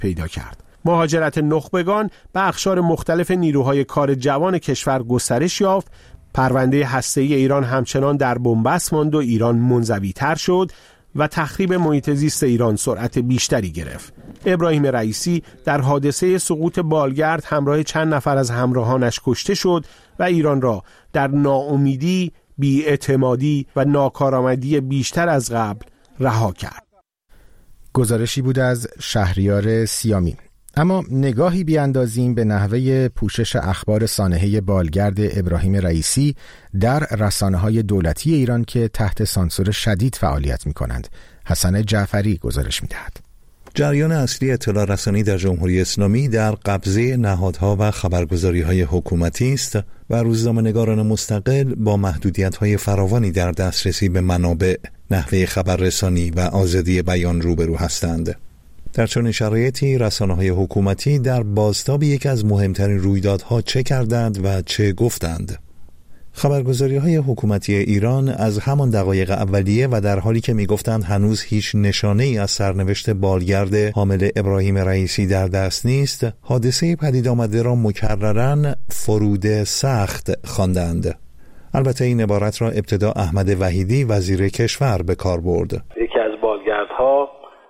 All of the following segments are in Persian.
پیدا کرد. مهاجرت نخبگان به اقشار مختلف نیروهای کار جوان کشور گسترش یافت. پرونده هسته‌ای ایران همچنان در بنبست ماند و ایران منزوی‌تر شد و تخریب محیط زیست ایران سرعت بیشتری گرفت. ابراهیم رئیسی در حادثه سقوط بالگرد همراه چند نفر از همراهانش کشته شد و ایران را در ناامیدی، بی‌اعتمادی و ناکارآمدی بیشتر از قبل رها کرد. گزارشی بود از شهریار سیامی. اما نگاهی بیاندازیم به نحوه پوشش اخبار سانحه بالگرد ابراهیم رئیسی در رسانه‌های دولتی ایران که تحت سانسور شدید فعالیت می‌کنند. حسن جعفری گزارش می‌دهد. جریان اصلی اطلاع رسانی در جمهوری اسلامی در قبضه نهادها و خبرگزاری‌های حکومتی است و روزنامه‌نگاران مستقل با محدودیت‌های فراوانی در دسترسی به منابع، نحوه خبررسانی و آزادی بیان روبرو هستند. در چنین شرایطی رسانه‌های حکومتی در بازتاب یکی از مهمترین رویدادها چه کردند و چه گفتند؟ خبرگزاری‌های حکومتی ایران از همان دقایق اولیه و در حالی که می‌گفتند هنوز هیچ نشانه‌ای از سرنوشت بالگرد حامل ابراهیم رئیسی در دست نیست، حادثه پدید آمده را مکرراً فرود سخت خواندند. البته این عبارت را ابتدا احمد وحیدی وزیر کشور به کار برد. یکی از بالگردها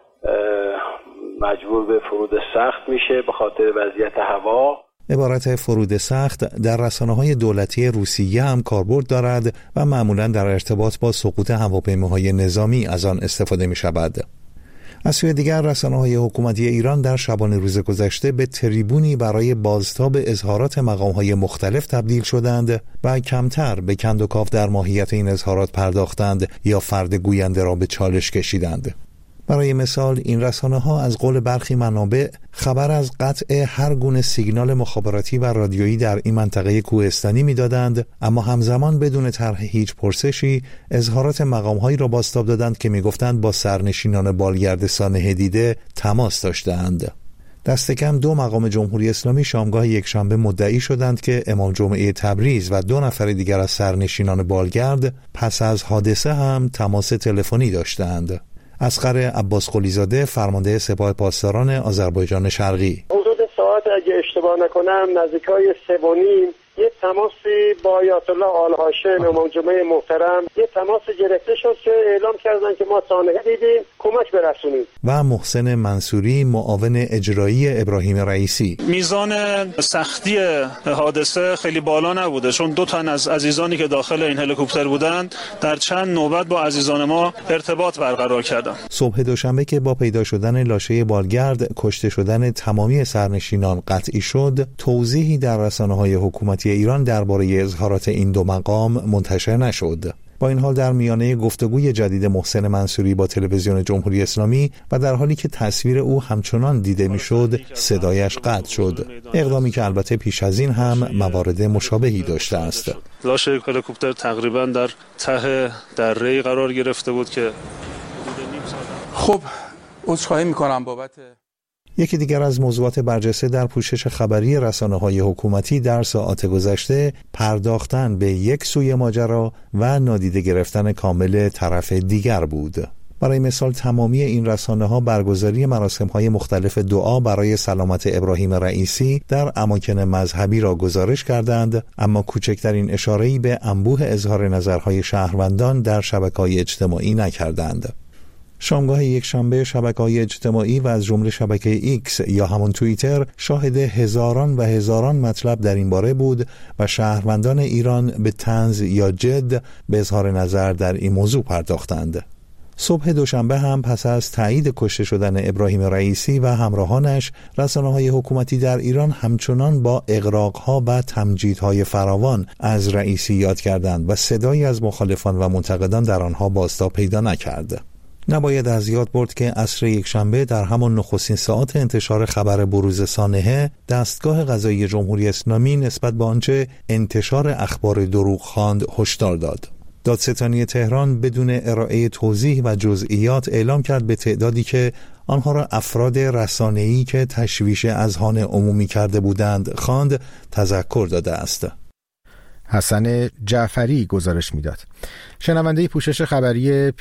مجبور به فرود سخت میشه به خاطر وضعیت هوا. عبارت فرود سخت در رسانه‌های دولتی روسیه هم کاربرد دارد و معمولاً در ارتباط با سقوط هواپیماهای نظامی از آن استفاده می‌شود. از سوی دیگر رسانه‌های حکومتی ایران در شبانه روز گذشته به تریبونی برای بازتاب اظهارات مقام‌های مختلف تبدیل شدند و کمتر به کند و کاف در ماهیت این اظهارات پرداختند یا فرد گوینده را به چالش کشیدند. برای مثال این رسانه‌ها از قول برخی منابع خبر از قطع هر گونه سیگنال مخابراتی و رادیویی در این منطقه کوهستانی می‌دادند، اما همزمان بدون طرح هیچ پرسشی اظهارات مقام‌هایی را بازتاب دادند که می‌گفتند با سرنشینان بالگرد سانحه دیده تماس داشتند. دست کم 2 مقام جمهوری اسلامی شامگاه یکشنبه مدعی شدند که امام جمعه تبریز و 2 نفر دیگر از سرنشینان بالگرد پس از حادثه هم تماس تلفنی داشتند. اصغر عباس قلیزاده فرمانده سپاه پاسداران آذربایجان شرقی: حدود ساعت اگه اشتباه نکنم نزدیکای 3:30 یه تماسی با آیت الله آل هاشم امام جمعه محترم یه تماس گرفته شد که اعلام کردن که ما سانحه دیدیم کمک برسونید. و محسن منصوری معاون اجرایی ابراهیم رئیسی: میزان سختی حادثه خیلی بالا نبوده، چون 2 تن از عزیزانی که داخل این هلیکوپتر بودند در چند نوبت با عزیزان ما ارتباط برقرار کردند. صبح دوشنبه که با پیدا شدن لاشه بالگرد کشته شدن تمامی سرنشینان قطعی شد، توضیحی در رسانه‌های حکومتی ایران درباره اظهارات این 2 مقام منتشر نشد. با این حال در میانه گفتگوی جدید محسن منصوری با تلویزیون جمهوری اسلامی و در حالی که تصویر او همچنان دیده میشد صدایش قطع شد، اقدامی که البته پیش از این هم موارد مشابهی داشته است. لاشه هلیکوپتر تقریبا در ته دره‌ای قرار گرفته بود که خب عذرخواهی میکنم بابت. یکی دیگر از موضوعات برجسته در پوشش خبری رسانه‌های حکومتی در ساعات گذشته پرداختن به یک سوی ماجرا و نادیده گرفتن کامل طرف دیگر بود. برای مثال تمامی این رسانه‌ها برگزاری مراسم‌های مختلف دعا برای سلامت ابراهیم رئیسی در اماکن مذهبی را گزارش کردند، اما کوچکترین اشاره‌ای به انبوه اظهار نظرهای شهروندان در شبکه‌های اجتماعی نکردند. شامگاه یکشنبه شبکه‌های اجتماعی و از جمله شبکه ایکس یا همون توییتر شاهد هزاران و هزاران مطلب در این باره بود و شهروندان ایران به طنز یا جد به اظهار نظر در این موضوع پرداختند. صبح دوشنبه هم پس از تایید کشته شدن ابراهیم رئیسی و همراهانش، رسانه‌های حکومتی در ایران همچنان با اغراق‌ها و تمجیدهای فراوان از رئیسی یاد کردند و صدایی از مخالفان و منتقدان در آنها بازتاب پیدا نکرد. نباید از یاد برد که عصر یکشنبه در همان نخستین ساعات انتشار خبر بروز سانحه، دستگاه قضایی جمهوری اسلامی نسبت به آنچه انتشار اخبار دروغ خواند هشدار داد. دادستانی تهران بدون ارائه توضیح و جزئیات اعلام کرد به تعدادی که آنها را افراد رسانه‌ای که تشویش اذهان عمومی کرده بودند خواند تذکر داده است. حسن جعفری گزارش میداد. شنونده پوشش خبری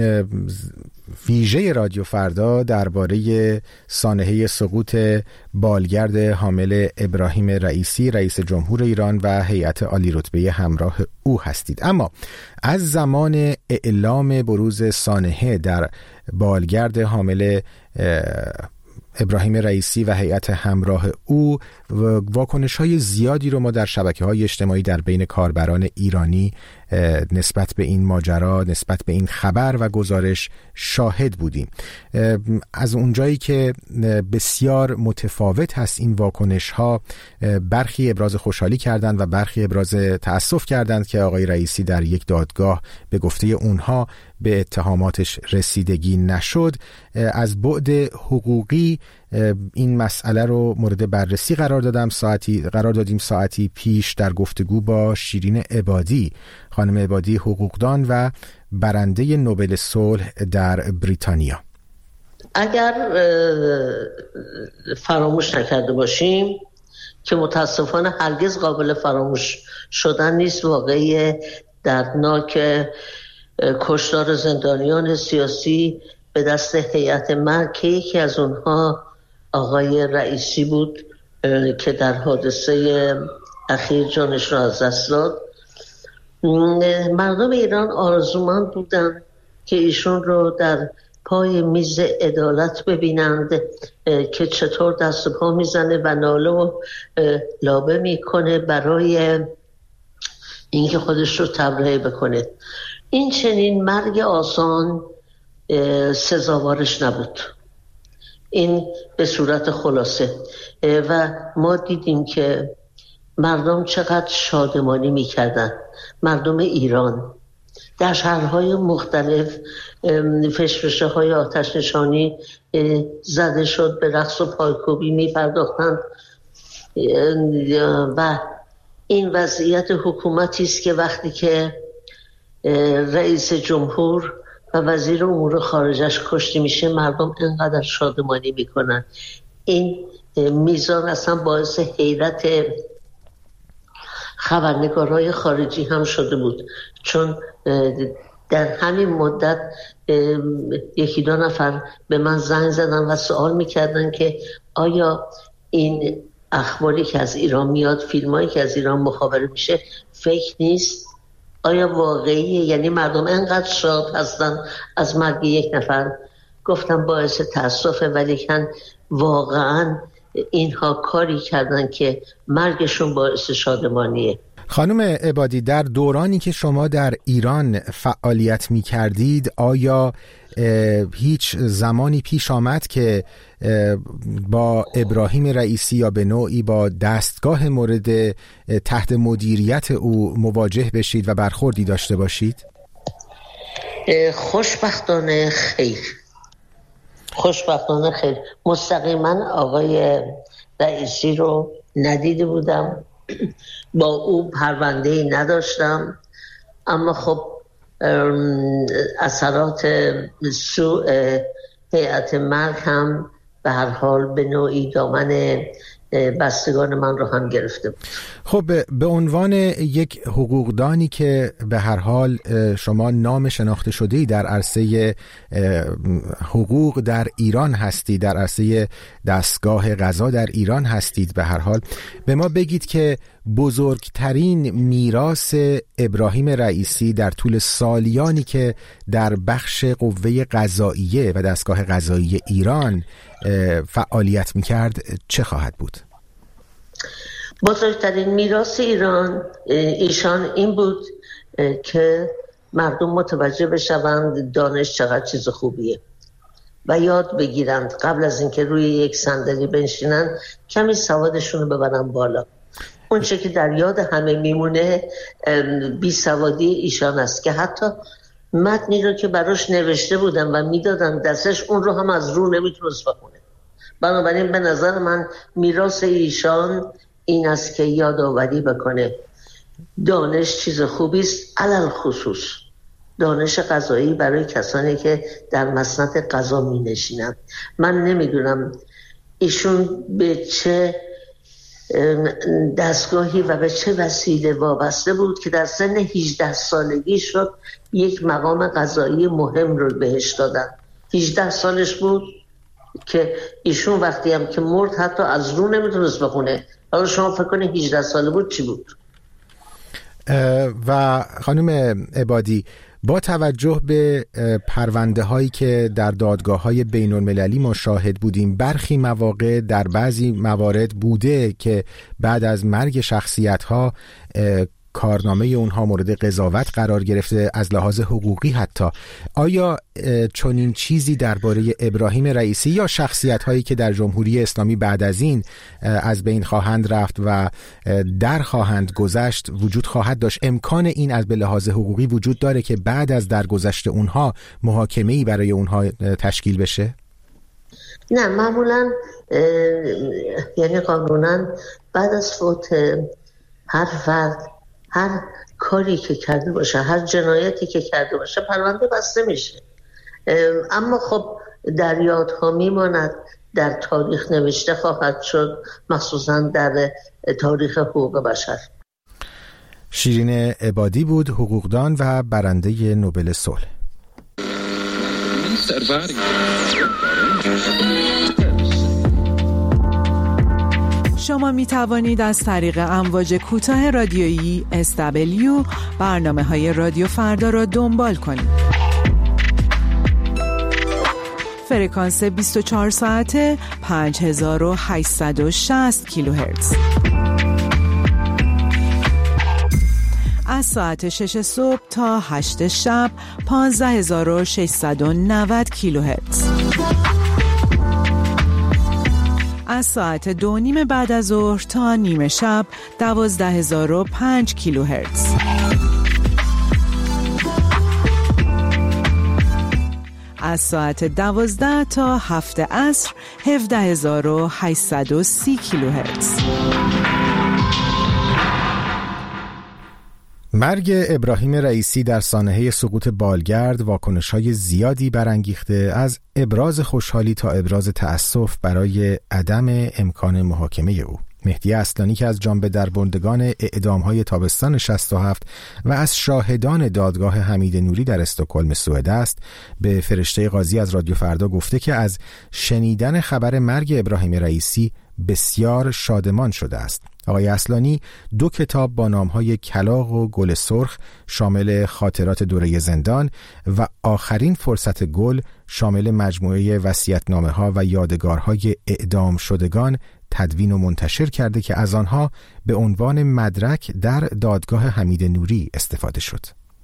ویژه رادیو فردا درباره سانحه سقوط بالگرد حامل ابراهیم رئیسی رئیس جمهور ایران و هیئت عالی رتبه همراه او هستید. اما از زمان اعلام بروز سانحه در بالگرد حامل ابراهیم رئیسی و هیئت همراه او واکنش‌های زیادی رو ما در شبکه‌های اجتماعی در بین کاربران ایرانی نسبت به این ماجرا، نسبت به این خبر و گزارش شاهد بودیم. از اونجایی که بسیار متفاوت هست این واکنش‌ها، برخی ابراز خوشحالی کردند و برخی ابراز تأسف کردند که آقای رئیسی در یک دادگاه به گفته اونها به اتهاماتش رسیدگی نشد. از بعد حقوقی این مسئله رو مورد بررسی قرار دادیم ساعتی پیش در گفتگو با شیرین عبادی، خانم عبادی حقوقدان و برنده نوبل صلح در بریتانیا. اگر فراموش نکرده باشیم که متاسفانه هرگز قابل فراموش شدن نیست، واقعی دردناک کشتار زندانیان سیاسی به دست هیئت مرگ که یکی از اونها آقای رئیسی بود که در حادثه اخیر جانش را از دست داد. مردم ایران آرزومند بودند که ایشون رو در پای میز عدالت ببینند که چطور دست و پا میزنه و ناله و لابه میکنه برای اینکه خودش رو تبرئه بکنه. این چنین مرگ آسان سزاوارش نبود، این به صورت خلاصه. و ما دیدیم که مردم چقدر شادمانی میکردن. مردم ایران در شهرهای مختلف فشفشه های آتش نشانی زده شد، به رقص و پایکوبی میپرداختند و این وضعیت حکومتی است که وقتی که رئیس جمهور و وزیر امور خارجش کشته میشه مردم انقدر شادمانی میکنن. این میزان اصلا باعث حیرت خبرنگارهای خارجی هم شده بود، چون در همین مدت یکی دو نفر به من زنگ زدن و سوال میکردن که آیا این اخباری که از ایران میاد، فیلمایی که از ایران مخابره میشه فیک نیست؟ آیا واقعیه؟ یعنی مردم انقدر شاد هستن از مرگ یک نفر. گفتم باعث تأسفه، ولیکن واقعا اینها کاری کردن که مرگشون باعث شادمانیه. خانم عبادی، در دورانی که شما در ایران فعالیت می کردید آیا هیچ زمانی پیش آمد که با ابراهیم رئیسی یا به نوعی با دستگاه مورد تحت مدیریت او مواجه بشید و برخوردی داشته باشید؟ خوشبختانه خیر. مستقیما آقای رئیسی رو ندیده بودم، با او پرونده‌ای نداشتم، اما خب اثرات سوء هیئت مرگ هم به هر حال به نوعی دامن بستگان من رو هم گرفته بود. خب به عنوان یک حقوقدانی که به هر حال شما نام شناخته شده‌ای در عرصه حقوق در ایران هستید، در عرصه دستگاه قضا در ایران هستید، به هر حال به ما بگید که بزرگترین میراث ابراهیم رئیسی در طول سالیانی که در بخش قوه قضاییه و دستگاه قضایی ایران فعالیت میکرد چه خواهد بود؟ بزرگترین میراث ایشان این بود که مردم متوجه بشوند دانش چقدر چیز خوبیه و یاد بگیرند قبل از اینکه روی یک صندلی بنشینن کمی سوادشون رو ببرن بالا. اون چه که در یاد همه میمونه بی سوادی ایشان است که حتی متنی رو که براش نوشته بودن و میدادن دستش اون رو هم از رو نمیتونست بخونه. بنابراین به نظر من میراث ایشان این است که یادآوری بکنه دانش چیز خوبی است، علل خصوص دانش قضایی برای کسانی که در مسند قضا می نشینند. من نمیدونم ایشون به چه دستگاهی و به چه وسیله وابسته بود که در سن 18 سالگی شد یک مقام قضایی مهم رو بهش دادن. 18 سالش بود که ایشون وقتی هم که مرد حتی از رو نمیتونست بخونه. حالا شما فکر کنید 18 ساله بود چی بود؟ و خانم عبادی، با توجه به پرونده هایی که در دادگاه های بین المللی ما شاهد بودیم، برخی مواقع در بعضی موارد بوده که بعد از مرگ شخصیت ها کارنامه اونها مورد قضاوت قرار گرفته از لحاظ حقوقی حتی. آیا چنین چیزی درباره ابراهیم رئیسی یا شخصیت هایی که در جمهوری اسلامی بعد از این از بین خواهند رفت و در خواهند گذشت وجود خواهد داشت؟ امکان این از به لحاظ حقوقی وجود داره که بعد از درگذشت اونها محاکمه‌ای برای اونها تشکیل بشه؟ نه، معمولا یعنی قانونا بعد از فوت هر فرد هر کاری که کرده باشه، هر جنایتی که کرده باشه پرونده بسته میشه. اما خب در یادها میماند، در تاریخ نوشته خواهد شد، مخصوصا در تاریخ حقوق بشر. شیرین عبادی بود، حقوقدان و برنده نوبل صلح. شما می توانید از طریق امواج کوتاه رادیویی SW برنامه‌های رادیو فردا را دنبال کنید. فرکانس 24 ساعته 5860 کیلوهرتز. از ساعت 6 صبح تا 8 شب 15690 کیلوهرتز. از ساعت 2:30 بعد از ظهر تا نیمه شب 12005 کیلوهرتز. از ساعت 12 تا 7 عصر 17830 کیلوهرتز. مرگ ابراهیم رئیسی در سانحه سقوط بالگرد واکنش‌های زیادی برانگیخته، از ابراز خوشحالی تا ابراز تأسف برای عدم امکان محاکمه او. مهدی اصلانی که از جانب دربردگان اعدام‌های تابستان 67 و از شاهدان دادگاه حمید نوری در استکهلم سوئد است، به فرشته قاضی از رادیو فردا گفته که از شنیدن خبر مرگ ابراهیم رئیسی بسیار شادمان شده است. آقای اصلانی 2 کتاب با نام‌های کلاغ و گل سرخ شامل خاطرات دوره زندان و آخرین فرصت گل شامل مجموعه وصیت‌نامه‌ها و یادگارهای اعدام شدگان تدوین و منتشر کرده که از آنها به عنوان مدرک در دادگاه حمید نوری استفاده شد.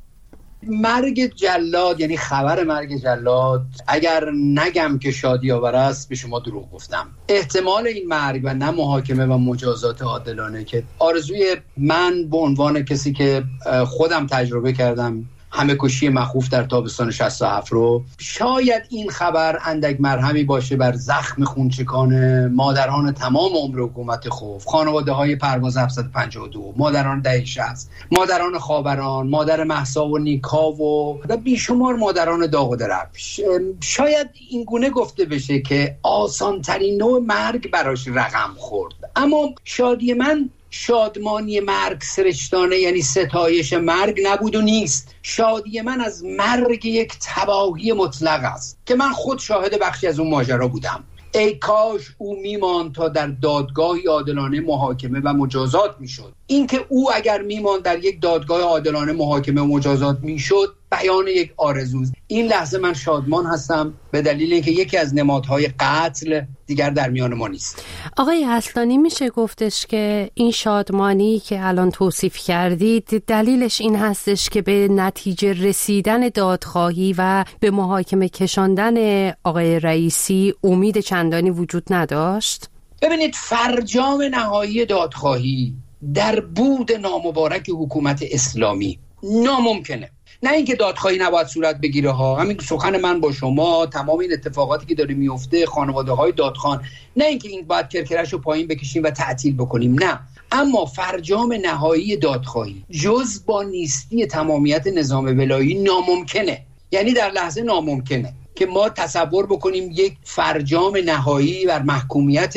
مرگ جلاد، یعنی خبر مرگ جلاد، اگر نگم که شادی آور است به شما دروغ گفتم. احتمال این مرگ و نه محاکمه و مجازات عادلانه که آرزوی من به عنوان کسی که خودم تجربه کردم همه کشی مخوف در تابستان 67 رو، شاید این خبر اندک مرهمی باشه بر زخم خونچکان مادران تمام عمر حکومت خوف، خانواده های پرواز 752، مادران دهه 60، مادران خاوران، مادر مهسا و نیکا و بیشمار مادران داغ و درفش. شاید این گونه گفته بشه که آسان ترین نوع مرگ براش رقم خورد. اما شادی من شادمانی مرگ سرشتانه، یعنی ستایش مرگ نبود و نیست. شادی من از مرگ یک تباهی مطلق است که من خود شاهد بخشی از اون ماجرا بودم. ای کاش او میماند تا در دادگاهی عادلانه محاکمه و مجازات میشد. اینکه او اگر میماند در یک دادگاه عادلانه محاکمه و مجازات میشد بیان یک آرزوست. این لحظه من شادمان هستم به دلیل اینکه یکی از نمادهای قتل دیگر در میان ما نیست. آقای اصلانی، میشه گفتش که این شادمانی که الان توصیف کردید دلیلش این هستش که به نتیجه رسیدن دادخواهی و به محاکمه کشاندن آقای رئیسی امید چندانی وجود نداشت؟ ببینید، فرجام نهایی دادخواهی در بود نامبارک حکومت اسلامی ناممکنه. نه اینکه دادخواهی نباید صورت بگیره ها، همین سخن من با شما، تمام این اتفاقاتی که داره میفته، خانواده های دادخوان، نه اینکه این باید کرکرش رو پایین بکشیم و تعطیل بکنیم، نه. اما فرجام نهایی دادخواهی جز با نیستی تمامیت نظام ولایی ناممکنه. یعنی در لحظه ناممکنه که ما تصور بکنیم یک فرجام نهایی بر محکومیت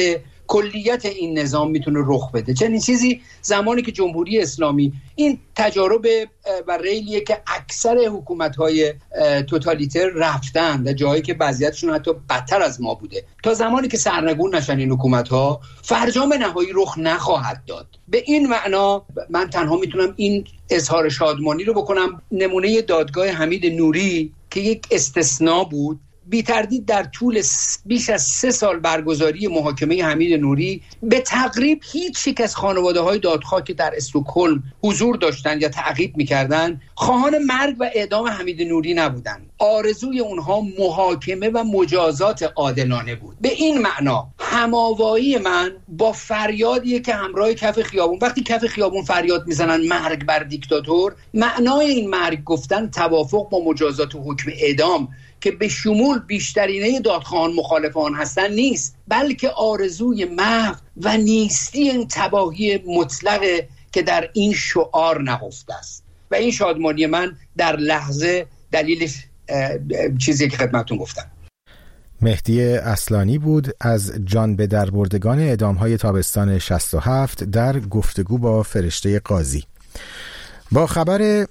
کلیت این نظام میتونه رخ بده. چنین چیزی زمانی که جمهوری اسلامی این تجارب و ریلیه که اکثر حکومت‌های توتالیتر رفتن و جایی که وضعیتشون حتی بدتر از ما بوده، تا زمانی که سرنگون نشن این حکومت‌ها فرجام نهایی رخ نخواهد داد. به این معنا من تنها میتونم این اظهار شادمانی رو بکنم. نمونه دادگاه حمید نوری که یک استثناء بود، بی تردید در طول بیش از 3 سال برگزاری محاکمه حمید نوری به تقریب هیچ یک از خانواده‌های دادخواه که در استکهلم حضور داشتند یا تعقیب می‌کردند خواهان مرگ و اعدام حمید نوری نبودند. آرزوی اونها محاکمه و مجازات عادلانه بود. به این معنا هماوایی من با فریادیه که همراه کف خیابون، وقتی کف خیابون فریاد میزنن مرگ بر دیکتاتور، معنای این مرگ گفتن توافق با مجازات و حکم اعدام که به شمول بیشترینه دادخواهان مخالف آن هستند نیست، بلکه آرزوی محو و نیستی این تباهی مطلقه که در این شعار نهفته است. و این شادمانی من در لحظه دلیلش چیزی که خدمتتون گفتم. مهدی اصلانی بود از جان به دربردگان اعدام‌های تابستان 67 در گفتگو با فرشته قاضی. با خبر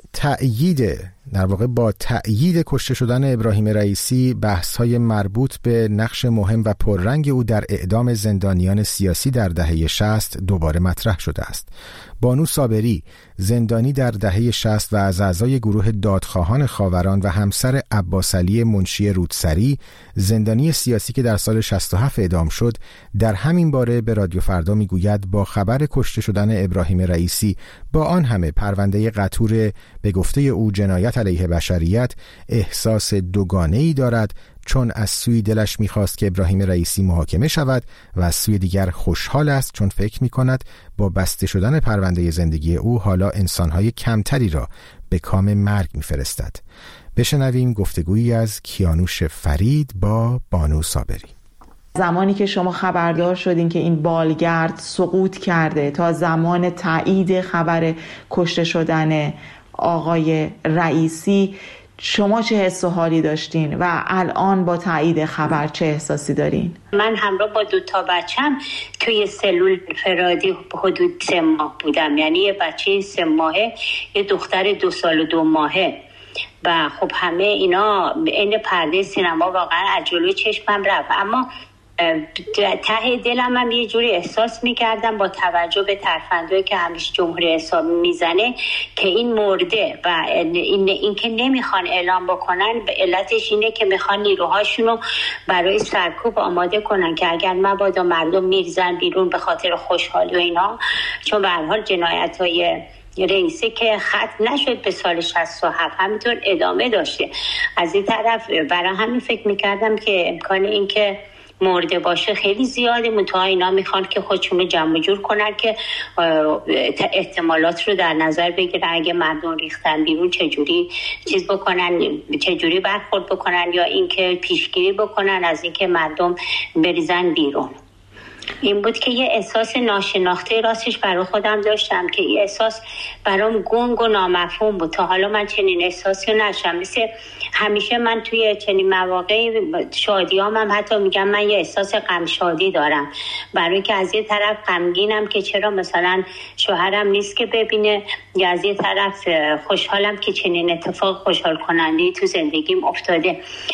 با تأیید کشته شدن ابراهیم رئیسی، بحث‌های مربوط به نقش مهم و پررنگ او در اعدام زندانیان سیاسی در دهه 60 دوباره مطرح شده است. بانو صابری، زندانی در دهه 60 و از اعضای گروه دادخواهان خاوران و همسر عباسعلی منشی رودسری، زندانی سیاسی که در سال 67 اعدام شد، در همین باره به رادیو فردا میگوید با خبر کشته شدن ابراهیم رئیسی با آن همه پرونده قطور به گفته او جنایت علیه بشریت احساس دوگانه‌ای دارد، چون از سوی دلش می‌خواست که ابراهیم رئیسی محاکمه شود و از سوی دیگر خوشحال است چون فکر می‌کند با بسته شدن پرونده زندگی او حالا انسان‌های کمتری را به کام مرگ می‌فرستد. بشنویم گفتگویی از کیانوش فرید با بانو صابری. زمانی که شما خبردار شدین که این بالگرد سقوط کرده تا زمان تایید خبر کشته شدن آقای رئیسی، شما چه حس و حالی داشتین و الان با تایید خبر چه احساسی دارین؟ من همراه با 2 بچم توی سلول فرادی حدود 3 ماه بودم، یعنی یه بچه 3 ماهه، یه دختر 2 سال و 2 ماهه و خب همه اینا این پرده سینما واقعا از جلوی چشمم رفت. اما ته دلم هم یه جوری احساس میکردم با توجه به ترفندهایی که همیشه جمهوری اسلامی میزنه که این مرده و این که نمیخوان اعلام بکنن، علتش اینه که میخوان نیروهاشونو برای سرکوب آماده کنن که اگر مبادا مردم میریزن بیرون به خاطر خوشحالی و اینا، چون به هر حال جنایت‌های رئیسی که ختم نشد به سال 67 همینطور ادامه داشته. از این طرف برای همین فکر میکردم که امکان این که مرده باشه خیلی زیاده، منتها اینا میخوان که خودشون رو جمع جور کنن که احتمالات رو در نظر بگیرن، اگه مردم ریختن بیرون چجوری چیز بکنن، چجوری برخورد بکنن، یا اینکه پیشگیری بکنن از اینکه مردم بریزن بیرون. این بود که یه احساس ناشناخته راستش برای خودم داشتم که این احساس برام گنگ و نامفهوم بود. تا حالا من چنین احساسی نشم. مثل همیشه من توی چنین مواقع شادیام هم حتی میگم من یه احساس غم شادی دارم، برای که از یه طرف غمگینم که چرا مثلا شوهرم نیست که ببینه، یا از یه طرف خوشحالم که چنین اتفاق خوشحال کننده تو زندگیم افتاده.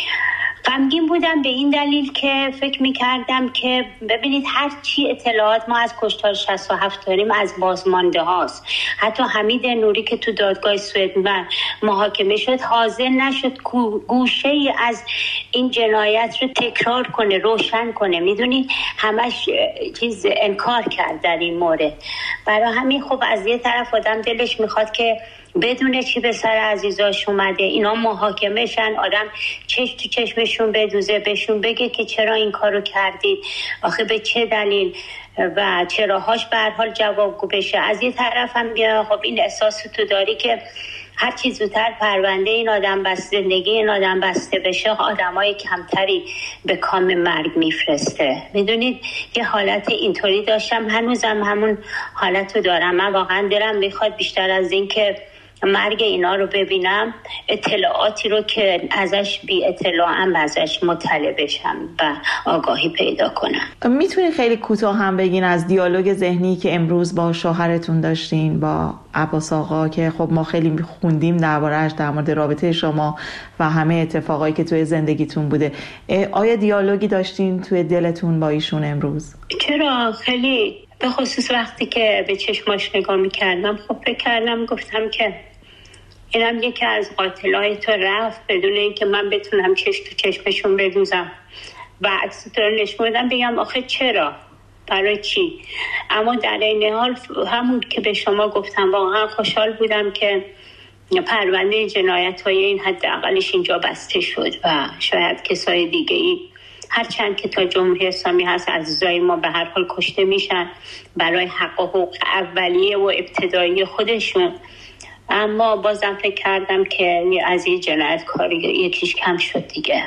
غمگین بودم به این دلیل که فکر می‌کردم که ببینید هر چی اطلاعات ما از کشتار 67 داریم از بازمانده هاست. حتی حمید نوری که تو دادگاه سوئد محاکمه شد حاضر نشد گوشه ای از این جنایت رو تکرار کنه، روشن کنه. میدونید همش چیز انکار کرد در این مورد. برای همین خب از یه طرف آدم دلش میخواد که بدونه چی به سر عزیزاش اومده، اینا محاکمه شن، آدم چشم تو چشمشون بدوزه، بهشون بگه که چرا این کارو کردید، آخه به چه دلیل و چراهاش به هر حال جوابگو بشه. از یه طرف هم خب این احساس تو داری که هر چی زودتر پرونده این آدم بسته، زندگی این آدم بسته بشه، آدمای کمتری به کام مرگ میفرسته. میدونید یه حالت اینطوری داشتم، هنوزم همون حالتو دارم. من واقعا دلم میخواد بیشتر از این که مرگ اینا رو ببینم، اطلاعاتی رو که ازش بی اطلاعم ازش مطلع بشم و آگاهی پیدا کنم. میتونین خیلی کوتاه هم بگین از دیالوگ ذهنی که امروز با شوهرتون داشتین، با عباس آقا، که خب ما خیلی خوندیم درباره‌اش، در مورد رابطه شما و همه اتفاقایی که توی زندگیتون بوده. آیا دیالوگی داشتین توی دلتون با ایشون امروز؟ چرا، خیلی، به خصوص وقتی که به چشماش نگاه میکردم خب فکر کردم، گفتم که اینم یکی از قاتلای تو رفت بدون اینکه من بتونم چشم تو چشمشون بدوزم و عکس تو رو نشون بدم بگم آخه چرا، برای چی. اما در این حال همون که به شما گفتم واقعا خوشحال بودم که پرونده جنایت‌های این حداقلش اینجا بسته شد و شاید کسای دیگه ای، هرچند که تا جمهوری اسلامی هست عزیزای ما به هر حال کشته میشن برای حق و حقوق اولیه و ابتدایی خودشون، اما بازم فکر کردم که از این جنایتکاری یکیش کم شد دیگه.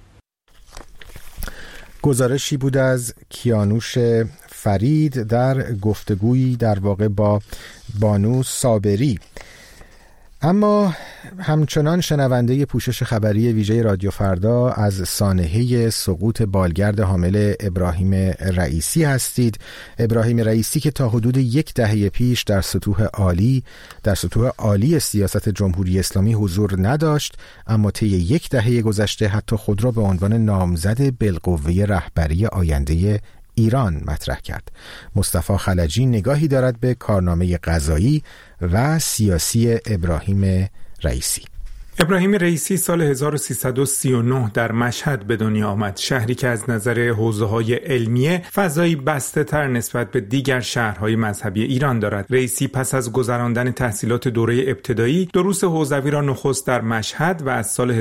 گزارشی بود از کیانوش فرید در گفتگویی در واقع با بانو صابری. اما همچنان شنونده پوشش خبری ویژه رادیو فردا از سانحه سقوط بالگرد حامل ابراهیم رئیسی هستید. ابراهیم رئیسی که تا حدود 10 دهه پیش در سطوح عالی سیاست جمهوری اسلامی حضور نداشت، اما طی 10 دهه گذشته حتی خود را به عنوان نامزد بالقوه رهبری آینده ایران مطرح کرد. مصطفی خلجی نگاهی دارد به کارنامه قضایی و سیاسی ابراهیم رئیسی. ابراهیم رئیسی سال 1339 در مشهد به دنیا آمد، شهری که از نظر حوزه‌های علمیه فضایی بسته تر نسبت به دیگر شهرهای مذهبی ایران دارد. رئیسی پس از گذراندن تحصیلات دوره ابتدایی دروس حوزوی را نخست در مشهد و از سال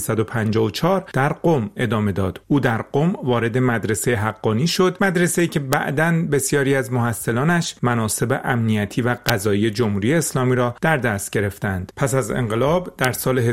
1354 در قم ادامه داد. او در قم وارد مدرسه حقانی شد، مدرسه‌ای که بعداً بسیاری از محصلانش مناصب امنیتی و قضایی جمهوری اسلامی را در دست گرفتند. پس از انقلاب در سال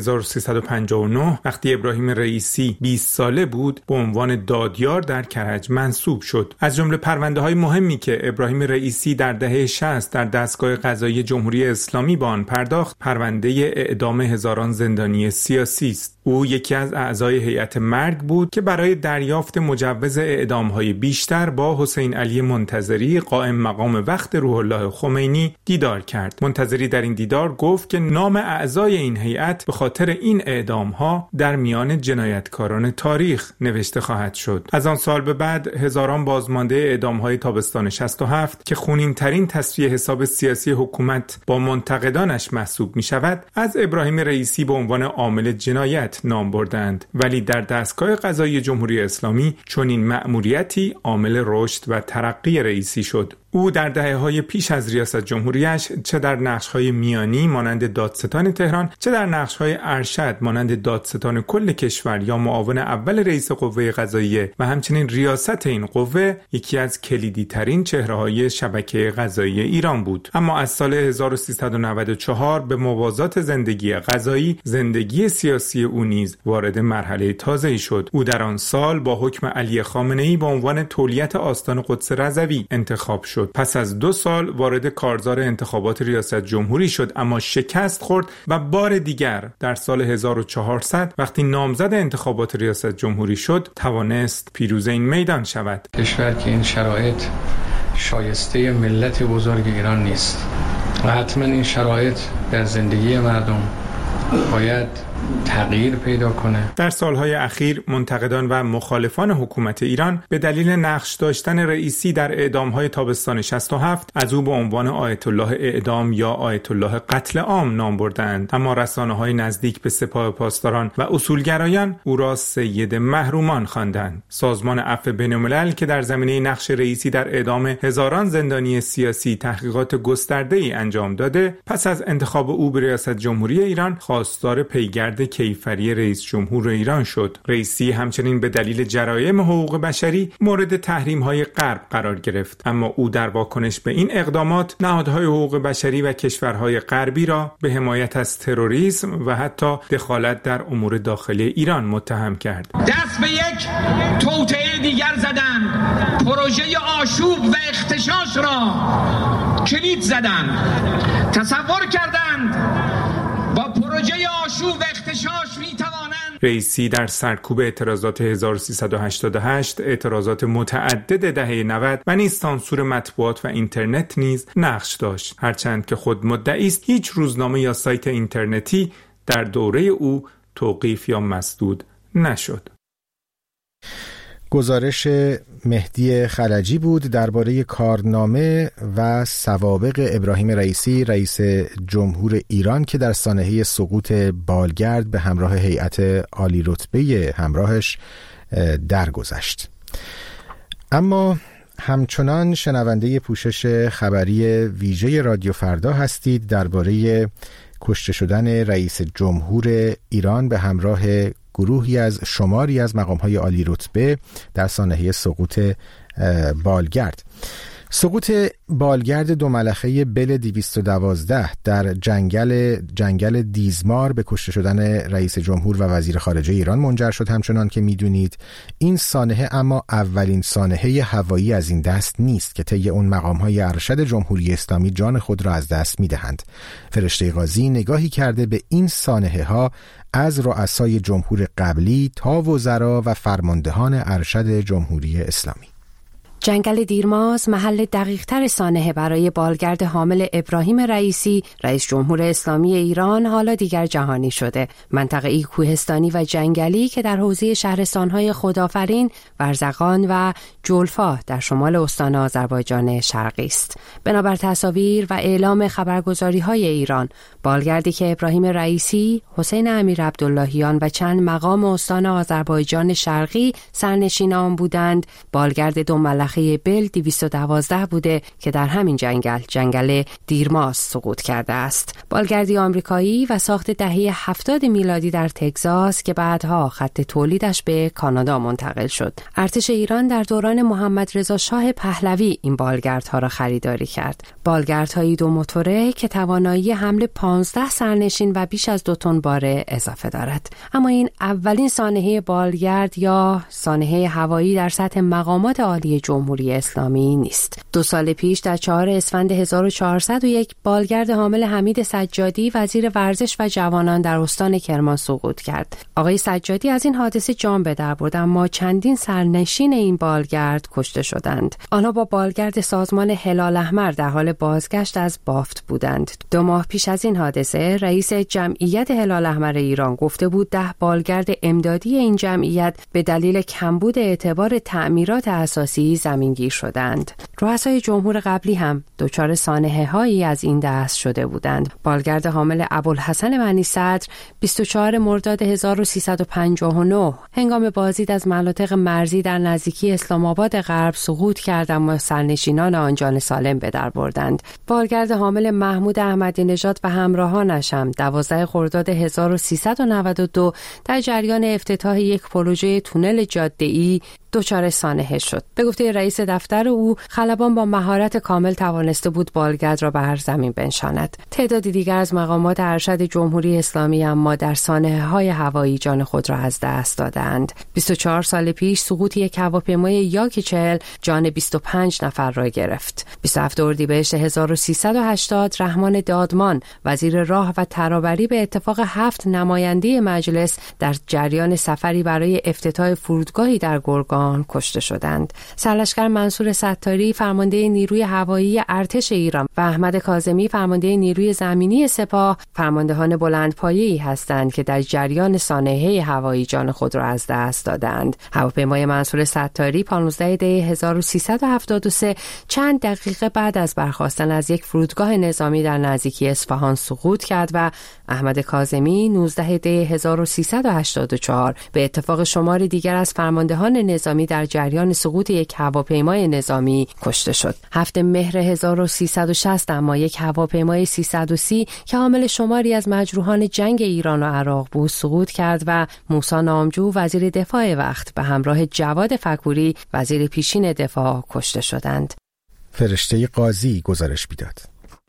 1359 وقتی ابراهیم رئیسی 20 ساله بود به عنوان دادیار در کرج منصوب شد. از جمله پرونده‌های مهمی که ابراهیم رئیسی در دهه 60 در دستگاه قضایی جمهوری اسلامی به آن پرداخت، پرونده اعدام هزاران زندانی سیاسی است. او یکی از اعضای هیئت مرگ بود که برای دریافت مجوز اعدام‌های بیشتر با حسین علی منتظری قائم مقام وقت روح الله خمینی دیدار کرد. منتظری در این دیدار گفت که نام اعضای این هیئت به خاطر این اعدام‌ها در میان جنایتکاران تاریخ نوشته خواهد شد. از آن سال به بعد هزاران بازمانده اعدام‌های تابستان 67 که خونین‌ترین تصفیه حساب سیاسی حکومت با منتقدانش محسوب می‌شود، از ابراهیم رئیسی به عنوان عامل جنایت نام بردند، ولی در دستگاه قضایی جمهوری اسلامی چنین مأموریتی عامل رشد و ترقی رئیسی شد. او در دهه‌های پیش از ریاست جمهوریش چه در نقش‌های میانی مانند دادستان تهران، چه در نقش‌های ارشد مانند دادستان کل کشور یا معاون اول رئیس قوه قضاییه و همچنین ریاست این قوه، یکی از کلیدی‌ترین چهره‌های شبکه قضایی ایران بود. اما از سال 1394 به موازات زندگی قضایی، زندگی سیاسی او نیز وارد مرحله تازه‌ای شد. او در آن سال با حکم علی خامنه‌ای به عنوان تولیت آستان قدس رضوی انتخاب شد. پس از 2 سال وارد کارزار انتخابات ریاست جمهوری شد، اما شکست خورد و بار دیگر در سال 1400 وقتی نامزد انتخابات ریاست جمهوری شد توانست پیروز این میدان شود. کشور که این شرایط شایسته ملت بزرگ ایران نیست و حتما این شرایط در زندگی مردم باید تغییر پیدا کنه. در سالهای اخیر منتقدان و مخالفان حکومت ایران به دلیل نقش داشتن رئیسی در اعدام‌های تابستان 67 از او به عنوان آیت الله اعدام یا آیت الله قتل عام نام بردند، اما رسانه‌های نزدیک به سپاه پاسداران و اصولگرایان او را سید محرومان خواندند. سازمان عفو بین‌الملل که در زمینه نقش رئیسی در اعدام هزاران زندانی سیاسی تحقیقات گسترده‌ای انجام داده، پس از انتخاب او به ریاست جمهوری ایران خواستار پیگرد کیفری رئیس جمهور ایران شد. رئیسی همچنین به دلیل جرایم حقوق بشری مورد تحریم‌های غرب قرار گرفت، اما او در واکنش به این اقدامات نهادهای حقوق بشری و کشورهای غربی را به حمایت از تروریسم و حتی دخالت در امور داخلی ایران متهم کرد. دست به یک توطئه دیگر زدند، پروژه آشوب و اغتشاش را کلید زدند، تصور کردند آشوب اغتشاش میتوانند. رئیسی در سرکوب اعتراضات 1388 اعتراضات متعدد دهه 90 و نیز سانسور مطبوعات و اینترنت نیز نقش داشت، هرچند که خود مدعی است هیچ روزنامه یا سایت اینترنتی در دوره او توقیف یا مسدود نشد. گزارش مهدی خلجی بود درباره کارنامه و سوابق ابراهیم رئیسی رئیس جمهور ایران که در سانحه سقوط بالگرد به همراه هیئت عالی رتبه همراهش درگذشت. اما همچنان شنونده پوشش خبری ویژه رادیو فردا هستید. درباره کشته شدن رئیس جمهور ایران به همراه گروهی از شماری از مقام‌های عالی رتبه در سانحه سقوط بالگرد. سقوط بالگرد دو ملخه بل 212 در جنگل دیزمار به کشته شدن رئیس جمهور و وزیر خارجه ایران منجر شد. همچنان که میدونید این سانحه اما اولین سانحه هوایی از این دست نیست که طی اون مقام‌های ارشد جمهوری اسلامی جان خود را از دست میدهند. فرشته قاضی نگاهی کرده به این سانحه ها از رؤسای جمهور قبلی تا وزرا و فرماندهان ارشد جمهوری اسلامی. جنگل دیرماز محل دقیق‌تر سانحه برای بالگرد حامل ابراهیم رئیسی رئیس جمهور اسلامی ایران حالا دیگر جهانی شده. منطقه‌ای کوهستانی و جنگلی که در حوزه شهرستان‌های خدافرین، ورزقان و جولفا در شمال استان آذربایجان شرقی است. بنابر تصاویر و اعلام خبرگزاری‌های ایران، بالگردی که ابراهیم رئیسی، حسین امیر عبداللهیان و چند مقام استان آذربایجان شرقی سرنشین آن بودند، بالگرد دو ملخه بل 212 بوده که در همین جنگل دیرماز سقوط کرده است. بالگردی آمریکایی و ساخت دهه 70 میلادی در تگزاس که بعدها خط تولیدش به کانادا منتقل شد. ارتش ایران در دوران محمد رضا شاه پهلوی این بالگردها را خریداری کرد. بالگردهای دو موتوره که توانایی حمل 15 سرنشین و بیش از 2 تن بار اضافه دارد. اما این اولین سانحه بالگرد یا سانحه هوایی در سطح مقامات عالی جمهوری اسلامی نیست. 2 سال پیش در 4 اسفند 1401 بالگرد حامل حمید سجادی وزیر ورزش و جوانان در استان کرمان سقوط کرد. آقای سجادی از این حادثه جان به در برد، اما چندین سرنشین این بالگرد کشته شدند. آنها با بالگرد سازمان هلال احمر در حال بازگشت از بافت بودند. 2 ماه پیش از این حادثه رئیس جمعیت هلال احمر ایران گفته بود 10 بالگرد امدادی این جمعیت به دلیل کمبود اعتبار تعمیرات اساسی زمینگیر شدند. رؤسای جمهور قبلی هم دچار سانحه هایی از این دست شده بودند. بالگرد حامل ابوالحسن بنی صدر 24 مرداد 1359 هنگام بازدید از مناطق مرزی در نزدیکی اسلام آباد غرب سقوط کرد، اما سرنشینان آن جان سالم به در بردند. بالگرد حامل محمود احمدی نژاد و همراهانش هم 12 خرداد 1392 در جریان افتتاح یک پروژه تونل جاده‌ای دچار سانحه شد. به گفته رئیس دفتر او، خلبان با مهارت کامل توانسته بود بالگرد را بر زمین بنشاند. تعدادی دیگر از مقامات ارشد جمهوری اسلامی اما در سانحه‌های هوایی جان خود را از دست دادند. 24 سال پیش سقوط یک هواپیمای یاکی 40 جان 25 نفر را گرفت. 27 اردیبهشت 1380 رحمان دادمان وزیر راه و ترابری به اتفاق 7 نماینده مجلس در جریان سفری برای افتتاح فرودگاهی در گرگان کشته شدند. سرلشکر منصور ستاری فرمانده نیروی هوایی ارتش ایران و احمد کاظمی فرمانده نیروی زمینی سپاه فرماندهان بلندپایه‌ای هستند که در جریان سانحه هوایی جان خود را از دست دادند. هواپیمای منصور ستاری 15 دی 1373 چند دقیقه بعد از برخاستن از یک فرودگاه نظامی در نزدیکی اصفهان سقوط کرد و احمد کاظمی 19 دی 1384 به اتفاق شمار دیگر از فرماندهان نظامی در جریان سقوط یک هواپیمای نظامی کشته شد. 7 مهر 1360 اما یک هواپیمای 330 که حامل شماری از مجروحان جنگ ایران و عراق بود سقوط کرد و موسی نامجو وزیر دفاع وقت به همراه جواد فکوری وزیر پیشین دفاع کشته شدند. فرشته قاضی گزارش می‌داد.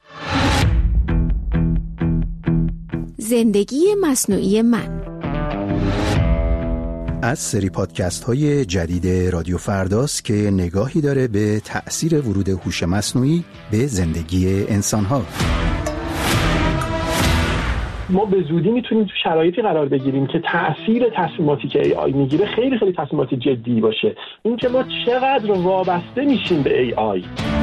زندگی مصنوعی من از سری پادکست های جدید رادیو فرداست که نگاهی داره به تأثیر ورود هوش مصنوعی به زندگی انسان ها. ما به زودی میتونیم تو شرایطی قرار بگیریم که تأثیر تصمیماتی که AI میگیره خیلی خیلی تصمیمات جدی باشه. این که ما چقدر وابسته میشیم به AI.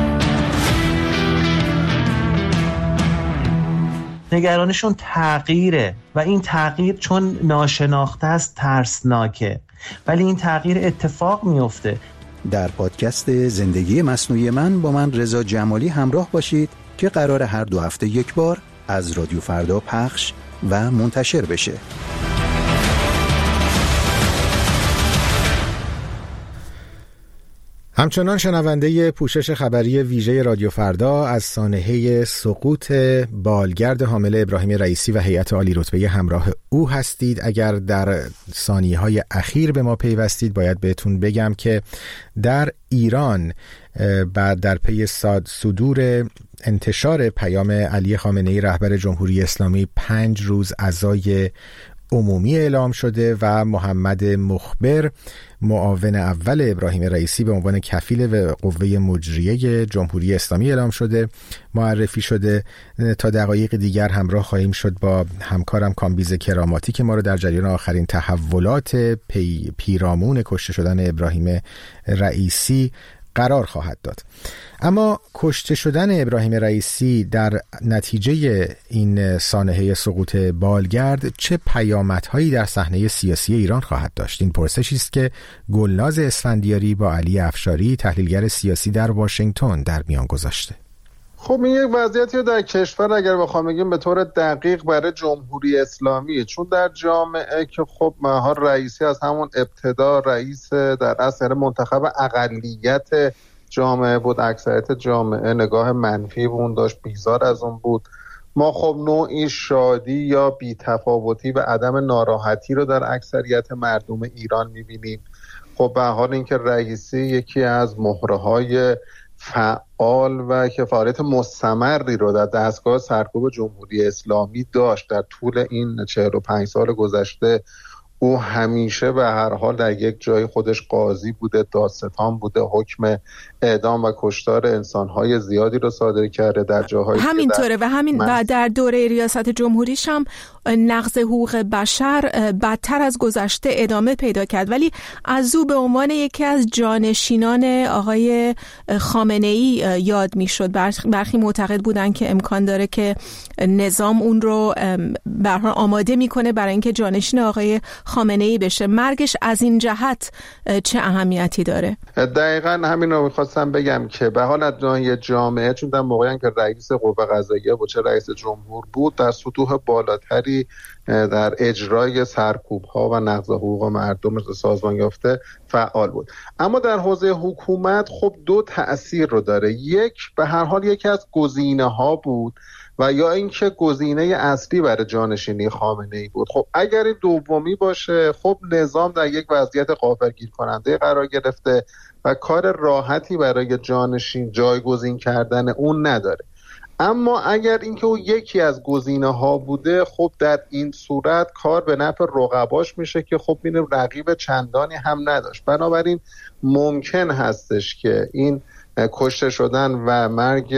نگرانشون تغییره و این تغییر چون ناشناخته است ترسناکه، ولی این تغییر اتفاق میفته. در پادکست زندگی مصنوعی من با من رضا جمالی همراه باشید که قرار هر 2 هفته یک بار از رادیو فردا پخش و منتشر بشه. همچنان شنونده پوشش خبری ویژه رادیو فردا از سانحه سقوط بالگرد حامله ابراهیم رئیسی و هیئت عالی رتبه همراه او هستید. اگر در ثانیه‌های اخیر به ما پیوستید باید بهتون بگم که در ایران بعد در پی صدور انتشار پیام علی خامنه‌ای رهبر جمهوری اسلامی 5 روز عزای عمومی اعلام شده و محمد مخبر معاون اول ابراهیم رئیسی به عنوان کفیل قوه مجریه جمهوری اسلامی اعلام شده، معرفی شده. تا دقایق دیگر همراه خواهیم شد با همکارم کامبیز کراماتی که ما رو در جریان آخرین تحولات پیرامون کشته شدن ابراهیم رئیسی قرار خواهد داد. اما کشته شدن ابراهیم رئیسی در نتیجه این سانحه سقوط بالگرد چه پیامدهایی در صحنه سیاسی ایران خواهد داشت؟ این پرسشی است که گلناز اسفندیاری با علی افشاری تحلیلگر سیاسی در واشنگتن در میان گذاشته. خب این یک وضعیتی در کشور اگر بخوام بگیم به طور دقیق برای جمهوری اسلامی، چون در جامعه که خب مهار رئیسی از همون ابتدا رئیس در اصل منتخب اقلیت جامعه بود، اکثریت جامعه نگاه منفی اون داشت، بیزار از اون بود. ما خب نوعی شادی یا بی‌تفاوتی و عدم ناراحتی رو در اکثریت مردم ایران می‌بینیم. خب به حال اینکه رئیسی یکی از مهره‌های فعال و که فعالیت مستمری رو در دستگاه سرکوب جمهوری اسلامی داشت در طول این 45 سال گذشته. او همیشه به هر حال در یک جای خودش قاضی بوده، دادستان بوده، حکم اعدام و کشتار انسان‌های زیادی رو صادر کرده در جاهایی همینطوره و در دوره ریاست جمهوریش هم نقض حقوق بشر بدتر از گذشته ادامه پیدا کرد، ولی از او به عنوان یکی از جانشینان آقای خامنه‌ای یاد میشد. برخی معتقد بودن که امکان داره که نظام اون رو به هر حال آماده میکنه برای اینکه جانشین آقای خامنه‌ای بشه. مرگش از این جهت چه اهمیتی داره؟ دقیقاً همین رو می‌خواستم بگم که به حال از ناحیه جامعه، چون در موقعی که رئیس قوه قضاییه بود چه رئیس جمهور بود، در سطوح بالاتری در اجرای سرکوب‌ها و نقض حقوق مردم سازمان یافته فعال بود. اما در حوزه حکومت خب 2 تأثیر رو داره. یک، به هر حال یکی از گزینه‌ها بود و یا اینکه گزینه اصلی برای جانشینی خامنه‌ای بود. خب اگر این دومی باشه، خب نظام در یک وضعیت غافلگیر کننده قرار گرفته و کار راحتی برای جایگزین کردن اون نداره. اما اگر اینکه او یکی از گزینه‌ها بوده، خب در این صورت کار به نفع رقباش میشه که خب این رقیب چندانی هم نداشت. بنابراین ممکن هستش که این کشته شدن و مرگ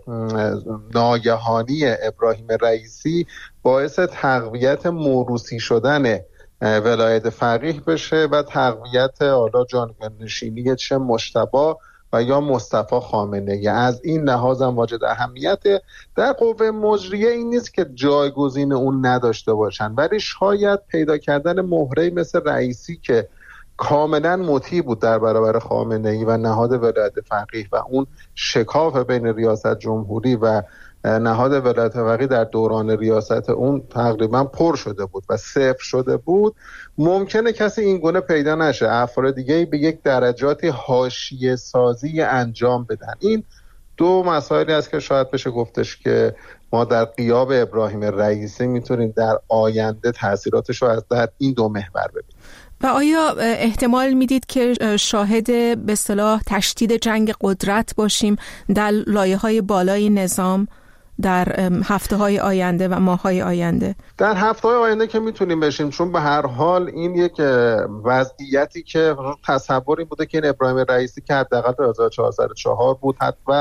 ناگهانی ابراهیم رئیسی باعث تقویت موروثی شدن ولایت فقیه بشه و تقویت حالا جانشینی چه مجتبی و یا مصطفی خامنه‌ای. از این لحاظ هم واجد اهمیت. در قوه مجریه این نیست که جایگزین اون نداشته باشن، ولی شاید پیدا کردن مهره مثل رئیسی که کاملا مطیع بود در برابر خامنه‌ای و نهاد ولایت فقیه و اون شکاف بین ریاست جمهوری و نهاد ولایت فقیه در دوران ریاست اون تقریبا پر شده بود و صفر شده بود، ممکنه کسی این گونه پیدا نشه، افراد دیگه به یک درجاتی حاشیه سازی انجام بدن. این 2 مسائلی است که شاید بشه گفتش که ما در غیاب ابراهیم رئیسی میتونیم در آینده تاثیراتش رو در این 2 محور ببینیم. و آیا احتمال میدید که شاهد به اصطلاح تشدید جنگ قدرت باشیم در لایه‌های بالای نظام در هفته‌های آینده و ماه‌های آینده؟ در هفته‌های آینده که میتونیم بشیم، چون به هر حال این یک وضعیتی که تصوری بوده که این ابراهیم رئیسی که حداقل 1404 بود و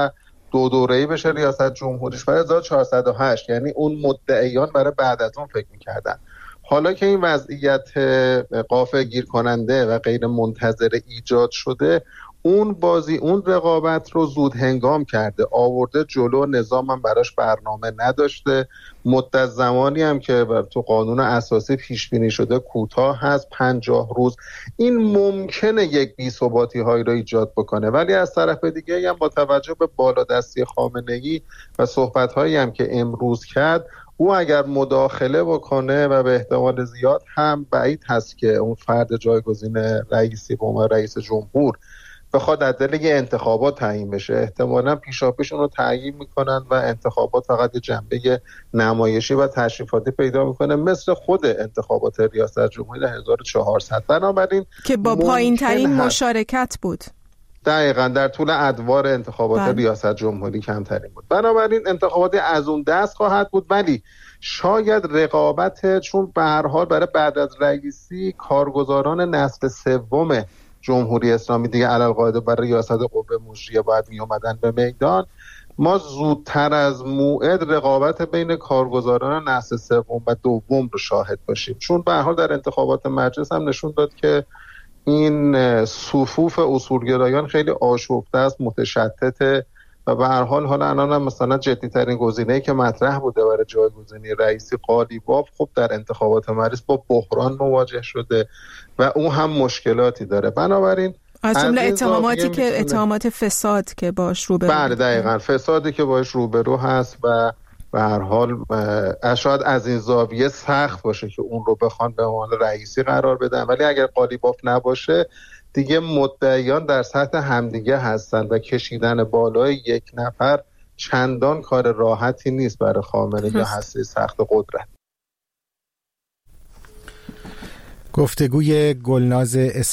2 دوره‌ای بشه ریاست جمهوریش برای 1408، یعنی اون مدعیان برای بعد از اون فکر می‌کردن. حالا که این وضعیت غافل گیر کننده و غیر منتظره ایجاد شده، اون بازی، اون رقابت رو زود هنگام کرده، آورده جلو، نظام هم براش برنامه نداشته، مدت زمانی هم که تو قانون اساسی پیش بینی شده کوتاه هست، 50 روز. این ممکنه یک بی‌ثباتی هایی رو ایجاد بکنه، ولی از طرف دیگه هم با توجه به بالادستی خامنه‌ای و صحبت هایی هم که امروز کرد، او اگر مداخله بکنه و به احتمال زیاد هم بعید هست که اون فرد جایگزین رئیسی به عنوان رئیس جمهور بخواد از دل یه انتخابات تعیین بشه. احتمالاً پیشاپیش اون رو تعیین میکنن و انتخابات فقط یه جنبه نمایشی و تشریفاتی پیدا میکنه، مثل خود انتخابات ریاست جمهوری 1400. بنابراین که با پایین ترین مشارکت بود، دقیقاً در طول ادوار انتخابات ریاست جمهوری کمترین بود. بنابراین انتخاباتی از اون دست خواهد بود، ولی شاید رقابت، چون به هر حال برای بعد از رئیسی کارگزاران نسل سوم جمهوری اسلامی دیگه علالقاعده برای ریاست قوه مجریه باید می اومدن به میدان، ما زودتر از موعد رقابت بین کارگزاران نسل سوم و دوم رو شاهد باشیم، چون به هر حال در انتخابات مجلس هم نشون داد که این صفوف اصولگرایان خیلی آشفته است، متشتته و به هر حال حالا الان هم مثلا جدی‌ترین گزینه‌ای که مطرح بوده برای جایگزینی رئیسی قالیباف، خب در انتخابات مجلس با بحران مواجه شده و اون هم مشکلاتی داره. بنابراین از جمله اتهاماتی که اتهامات فساد که باش روبرو، بله دقیقاً فسادی که باش روبرو هست و به هر حال شاید از این زاویه سخت باشه که اون رو بخوان به عنوان رئیسی قرار بدن، ولی اگر قالیباف نباشه دیگه مدعیان در سطح همدیگه هستن و کشیدن بالای یک نفر چندان کار راحتی نیست برای خامنه‌ای یا هسته سخت قدرت. گفتگوی گلناز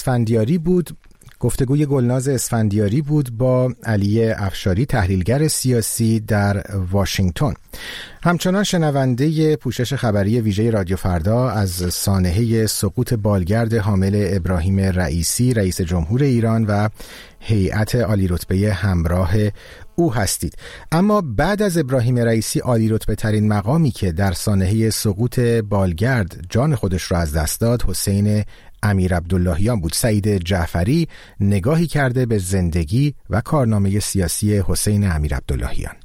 اسفندیاری بود با علی افشاری، تحلیلگر سیاسی در واشنگتن. همچنان شنونده پوشش خبری ویژه رادیو فردا از سانحه سقوط بالگرد حامل ابراهیم رئیسی رئیس جمهور ایران و هیئت عالی رتبه همراه او هستید. اما بعد از ابراهیم رئیسی عالی رتبه ترین مقامی که در سانحه سقوط بالگرد جان خودش را از دست داد حسین امیرعبداللهیان بود. سعید جعفری نگاهی کرده به زندگی و کارنامه سیاسی حسین امیرعبداللهیان.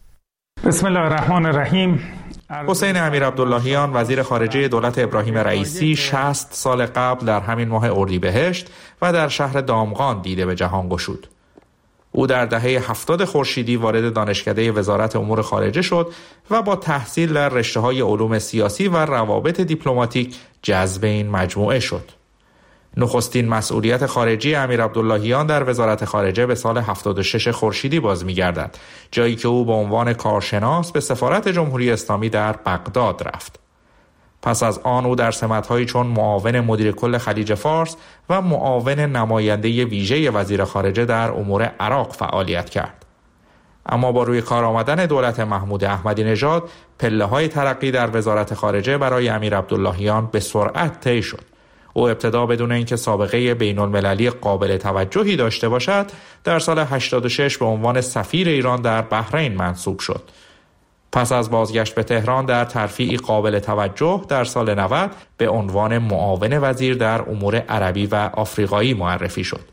بسم الله الرحمن الرحیم. حسین امیرعبداللهیان وزیر خارجه دولت ابراهیم رئیسی 60 سال قبل در همین ماه اردیبهشت و در شهر دامغان دیده به جهان گشود. او در دهه 70 خورشیدی وارد دانشکده وزارت امور خارجه شد و با تحصیل در رشته‌های علوم سیاسی و روابط دیپلماتیک جذب این مجموعه شد. نخستین مسئولیت خارجی امیرعبداللهیان در وزارت خارجه به سال 76 خورشیدی باز می‌گردد، جایی که او به عنوان کارشناس به سفارت جمهوری اسلامی در بغداد رفت. پس از آن او در سمت‌هایی چون معاون مدیر کل خلیج فارس و معاون نماینده ویژه وزیر خارجه در امور عراق فعالیت کرد. اما با روی کار آمدن دولت محمود احمدی نژاد، پله‌های ترقی در وزارت خارجه برای امیرعبداللهیان به سرعت طی شد. او ابتدا بدون اینکه سابقه بین‌المللی قابل توجهی داشته باشد، در سال 86 به عنوان سفیر ایران در بحرین منصوب شد. پس از بازگشت به تهران در ترفیعی قابل توجه در سال 90 به عنوان معاون وزیر در امور عربی و آفریقایی معرفی شد.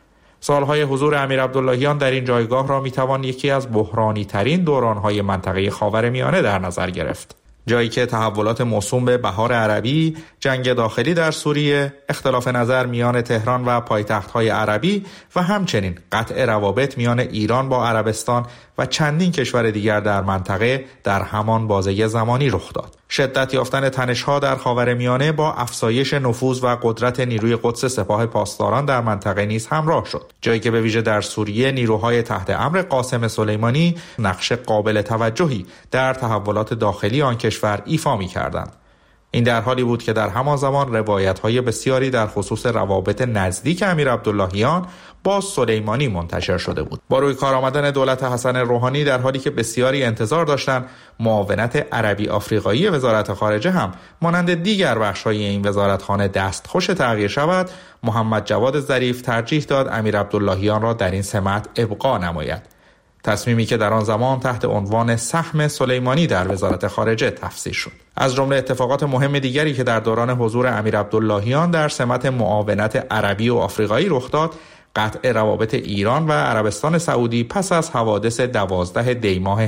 سالهای حضور امیرعبداللهیان در این جایگاه را میتوان یکی از بحرانی ترین دورانهای منطقه خاورمیانه در نظر گرفت. جایی که تحولات موسوم به بهار عربی، جنگ داخلی در سوریه، اختلاف نظر میان تهران و پایتخت‌های عربی و همچنین قطع روابط میان ایران با عربستان و چندین کشور دیگر در منطقه در همان بازه زمانی رخ داد. شدت یافتن تنش‌ها در خاورمیانه با افزایش نفوذ و قدرت نیروی قدس سپاه پاسداران در منطقه نیز همراه شد، جایی که به ویژه در سوریه نیروهای تحت امر قاسم سلیمانی نقش قابل توجهی در تحولات داخلی آن کشور ایفا می‌کردند. این در حالی بود که در همان زمان روایت‌های بسیاری در خصوص روابط نزدیک امیرعبداللهیان با سلیمانی منتشر شده بود. با روی کار آمدن دولت حسن روحانی، در حالی که بسیاری انتظار داشتند معاونت عربی آفریقایی وزارت خارجه هم مانند دیگر بخش‌های این وزارتخانه دستخوش تغییر شود، محمد جواد ظریف ترجیح داد امیرعبداللهیان را در این سمت ابقا نماید. تصمیمی که در آن زمان تحت عنوان سهم سلیمانی در وزارت خارجه تفسیر شد. از جمله اتفاقات مهم دیگری که در دوران حضور امیر عبداللهیان در سمت معاونت عربی و آفریقایی رخ داد، قطع روابط ایران و عربستان سعودی پس از حوادث 12 دی ماه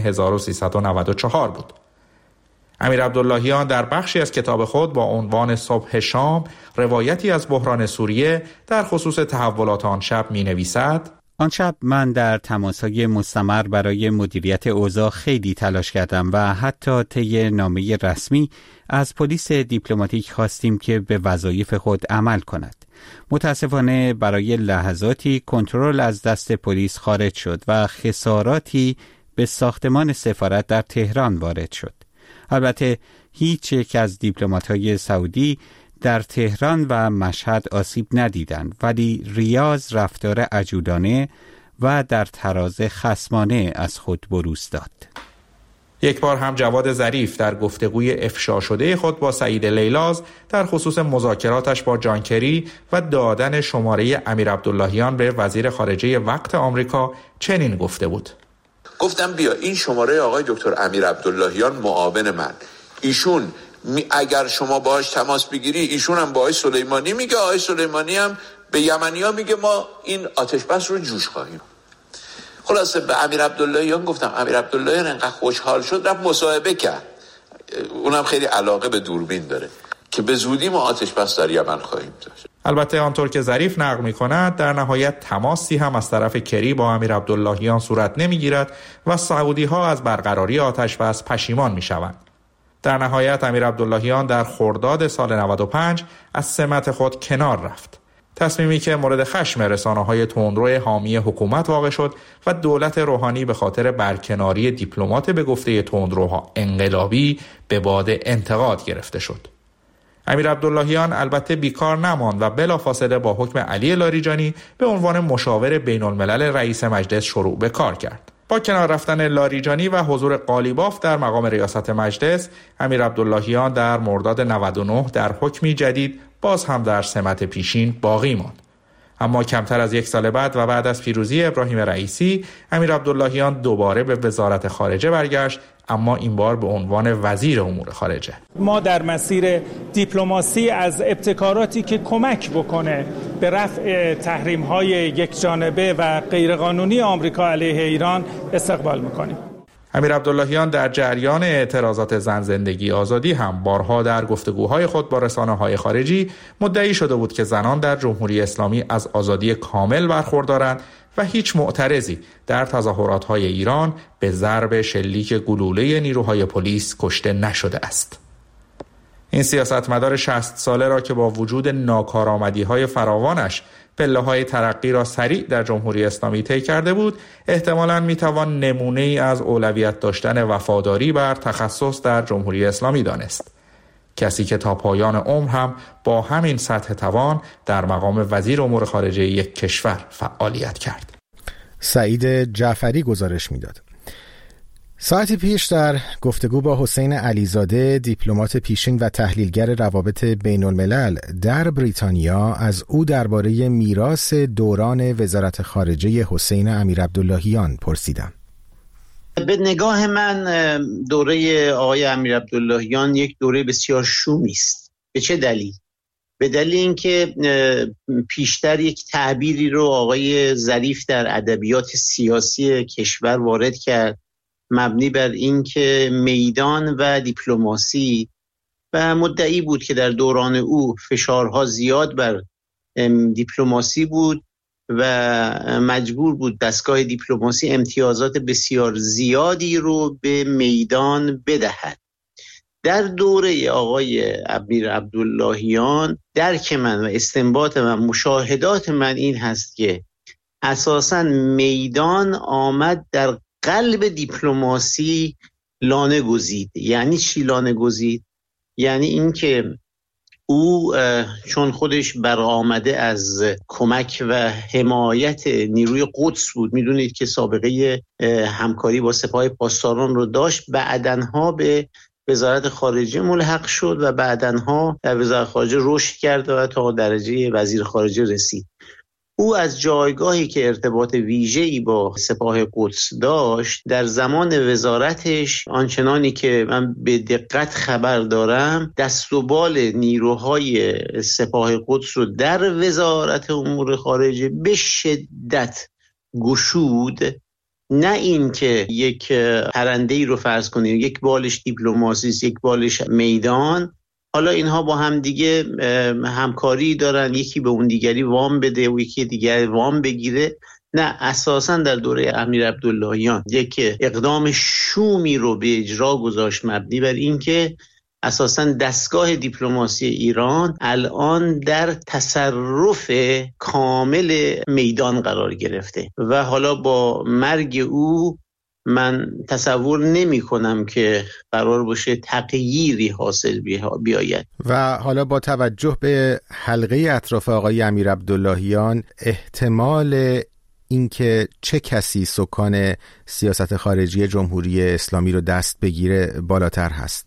1394 بود. امیر عبداللهیان در بخشی از کتاب خود با عنوان صبح شام، روایتی از بحران سوریه در خصوص تحولات آن شب می‌نویسد: آن شب من در تماس‌های مستمر برای مدیریت اوضاع خیلی تلاش کردم و حتی طی نامه رسمی از پلیس دیپلماتیک خواستیم که به وظایف خود عمل کند. متاسفانه برای لحظاتی کنترل از دست پلیس خارج شد و خساراتی به ساختمان سفارت در تهران وارد شد. البته هیچ یک از دیپلمات‌های سعودی در تهران و مشهد آسیب ندیدند، ولی ریاض رفتار عجولانه و در تراز خصمانه از خود بروز داد. یک بار هم جواد ظریف در گفتگوی افشا شده خود با سعید لیلاز در خصوص مذاکراتش با جان کری و دادن شماره امیر عبداللهیان به وزیر خارجه وقت آمریکا چنین گفته بود: گفتم بیا این شماره آقای دکتر امیر عبداللهیان معاون من، ایشون اگر شما باهاش تماس بگیری ایشون هم با آقای سلیمانی میگه، آقای سلیمانی هم به یمنی‌ها میگه ما این آتش بس رو جوش خواهیم. خلاصه به امیر عبداللهیان گفتم، امیر عبداللهیان انقدر خوشحال شد رفت مصاحبه کرد، اونم خیلی علاقه به دوربین داره که به زودی ما آتش بس در یمن خواهیم داشت. البته آنطور که ظریف نقل می‌کند در نهایت تماسی هم از طرف کری با امیر عبداللهیان صورت نمی‌گیرد و سعودی‌ها از برقراری آتش بس پشیمان می‌شوند. در نهایت امیر عبداللهیان در خرداد سال 95 از سمت خود کنار رفت. تصمیمی که مورد خشم رسانه‌های تندرو حامی حکومت واقع شد و دولت روحانی به خاطر برکناری دیپلمات به گفته تندروها انقلابی به باد انتقاد گرفته شد. امیر عبداللهیان البته بیکار نماند و بلافاصله با حکم علی لاریجانی به عنوان مشاور بین الملل رئیس مجلس شروع به کار کرد. با کنار رفتن لاریجانی و حضور قالیباف در مقام ریاست مجلس، امیر عبداللهیان در مرداد 99 در حکمی جدید باز هم در سمت پیشین باقی ماند. اما کمتر از یک سال بعد و بعد از پیروزی ابراهیم رئیسی، امیر عبداللهیان دوباره به وزارت خارجه برگشت، اما این بار به عنوان وزیر امور خارجه. ما در مسیر دیپلماسی از ابتکاراتی که کمک بکنه به رفع تحریم‌های یکجانبه و غیرقانونی آمریکا علیه ایران استقبال می‌کنیم. امیر عبداللهیان در جریان اعتراضات زن زندگی آزادی هم بارها در گفتگوهای خود با رسانه‌های خارجی مدعی شده بود که زنان در جمهوری اسلامی از آزادی کامل برخوردارند و هیچ معترضی در تظاهرات‌های ایران به ضرب شلیک گلوله نیروهای پلیس کشته نشده است. این سیاستمدار 60 ساله را که با وجود ناکارآمدی‌های فراوانش پله‌های ترقی را سریع در جمهوری اسلامی طی کرده بود، احتمالاً میتوان نمونه‌ای از اولویت داشتن وفاداری بر تخصص در جمهوری اسلامی دانست. کسی که تا پایان عمر هم با همین سطح توان در مقام وزیر امور خارجه یک کشور فعالیت کرد. سعید جعفری گزارش میداد. ساعتی پیش در گفتگو با حسین علیزاده، دیپلمات پیشین و تحلیلگر روابط بین الملل در بریتانیا، از او درباره میراث دوران وزارت خارجه حسین امیر عبداللهیان پرسیدم. به نگاه من دوره آقای امیر عبداللهیان یک دوره بسیار شومی است. به چه دلیل؟ به دلیل اینکه پیشتر یک تعبیری رو آقای ظریف در ادبیات سیاسی کشور وارد کرد، مبنی بر اینکه میدان و دیپلماسی، و مدعی بود که در دوران او فشارها زیاد بر دیپلماسی بود و مجبور بود دستگاه دیپلماسی امتیازات بسیار زیادی رو به میدان بدهد. در دوره آقای امیر عبداللهیان درک من و استنباط من، مشاهدات من این هست که اساساً میدان آمد در قلب دیپلماسی لانه گزید. یعنی چی لانه گزید؟ یعنی اینکه او چون خودش برآمده از کمک و حمایت نیروی قدس بود، میدونید که سابقه همکاری با سپاه پاسداران رو داشت، بعدنها به وزارت خارجه ملحق شد و بعدنها در وزارت خارجه رشد کرد و تا درجه وزیر خارجه رسید. او از جایگاهی که ارتباط ویژه‌ای با سپاه قدس داشت در زمان وزارتش، آنچنانی که من به دقت خبر دارم، دست و بال نیروهای سپاه قدس رو در وزارت امور خارجه به شدت گشود. نه این که یک پرنده‌ای رو فرض کنیم یک بالش دیپلماسی است، یک بالش میدان، حالا اینها با هم دیگه همکاری دارن، یکی به اون دیگری وام بده و یکی دیگر وام بگیره. نه، اساساً در دوره امیر عبداللهیان یک اقدام شومی رو به اجرا گذاشت مبنی بر اینکه اساساً دستگاه دیپلماسی ایران الان در تصرف کامل میدان قرار گرفته و حالا با مرگ او من تصور نمی کنم که قرار باشه تغییری حاصل بیاید. و حالا با توجه به حلقه اطراف آقای امیر عبداللهیان، احتمال اینکه چه کسی سکان سیاست خارجی جمهوری اسلامی رو دست بگیره بالاتر هست؟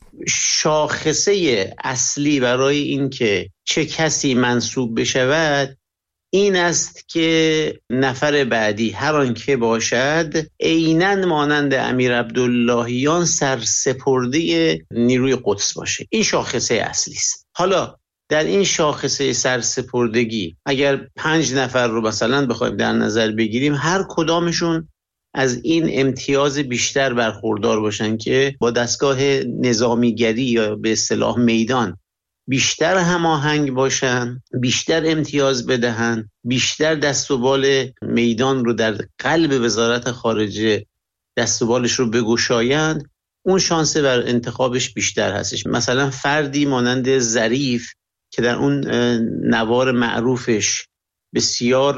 شاخصه اصلی برای اینکه چه کسی منصوب بشود این است که نفر بعدی هر آن که باشد عیناً مانند امیر عبداللهیان سرسپرده نیروی قدس باشه. این شاخصه اصلی است. حالا در این شاخصه سرسپردگی اگر 5 نفر رو مثلا بخوایم در نظر بگیریم، هر کدامشون از این امتیاز بیشتر برخوردار باشن که با دستگاه نظامیگری یا به اصطلاح میدان بیشتر هماهنگ باشن، بیشتر امتیاز بدهن، بیشتر دست و بال میدان رو در قلب وزارت خارجه دست و بالش رو بگشایند، اون شانس بر انتخابش بیشتر هستش. مثلا فردی مانند ظریف که در اون نوار معروفش بسیار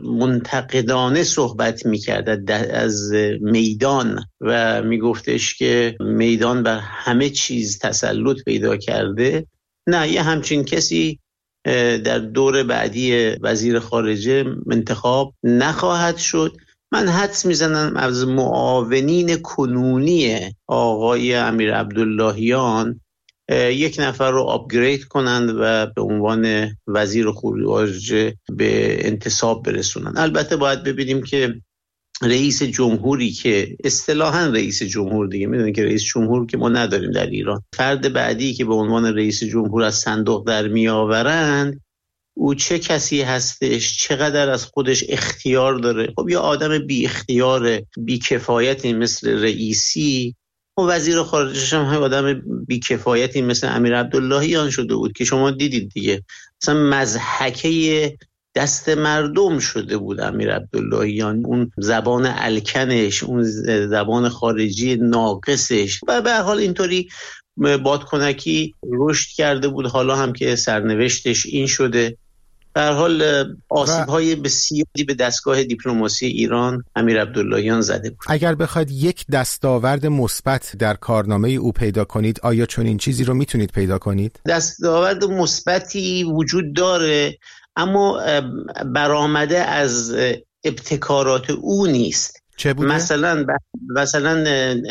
منتقدانه صحبت میکرد از میدان و میگفتش که میدان بر همه چیز تسلط پیدا کرده، نه، یه همچین کسی در دور بعدی وزیر خارجه انتخاب نخواهد شد. من حدس میزنم از معاونین کنونی آقای امیر عبداللهیان یک نفر رو آپگرید کنند و به عنوان وزیر خارجه به انتصاب برسونند. البته باید ببینیم که رئیس جمهوری که اصطلاحاً رئیس جمهور دیگه، میدونید که رئیس جمهور که ما نداریم در ایران، فرد بعدی که به عنوان رئیس جمهور از صندوق در می آورند او چه کسی هستش، چقدر از خودش اختیار داره. خب یا آدم بی اختیار بی کفایتی مثل رئیسی، و وزیر خارجش هم آدم بی کفایتی مثل امیر عبداللهیان شده بود که شما دیدید دیگه، مثلا مضحکه دست مردم شده بود امیر عبداللهیان، اون زبان الکنش، اون زبان خارجی ناقصش، و به هر حال اینطوری بادکنکی رشد کرده بود. حالا هم که سرنوشتش این شده. به هر حال آسیب‌های بسیاری به دستگاه دیپلماسی ایران امیر عبداللهیان زده بود. اگر بخواید یک دستاورد مثبت در کارنامه او پیدا کنید، آیا چنین چیزی رو میتونید پیدا کنید؟ دستاورد مثبتی وجود داره، اما برآمده از ابتکارات او نیست. چه بوده؟ مثلا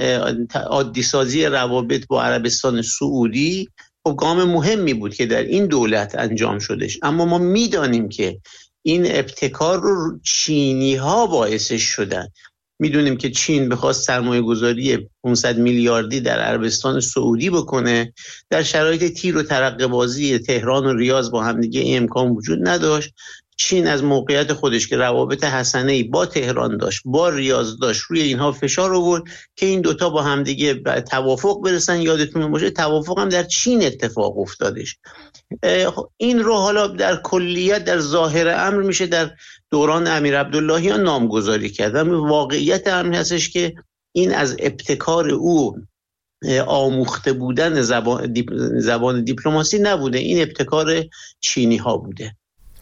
عادی سازی روابط با عربستان سعودی خب گام مهمی بود که در این دولت انجام شدش، اما ما میدانیم که این ابتکار رو چینی ها باعثش شدن. میدونیم که چین بخواست سرمایه گذاری 500 میلیاردی در عربستان سعودی بکنه، در شرایط تیر و ترقه بازی تهران و ریاض با هم دیگه این امکان وجود نداشت. چین از موقعیت خودش که روابط حسنه‌ای با تهران داشت، با ریاض داشت، روی اینها فشار آورد که این دوتا با هم دیگه توافق برسن. یادتون باشه توافق هم در چین اتفاق افتادش. این رو حالا در کلیت در ظاهر امر میشه در دوران امیر عبداللهیان نامگذاری کرد. واقعیت امر هستش که این از ابتکار او آموخته بودن زبان دیپلماسی نبوده، این ابتکار چینی ها بوده.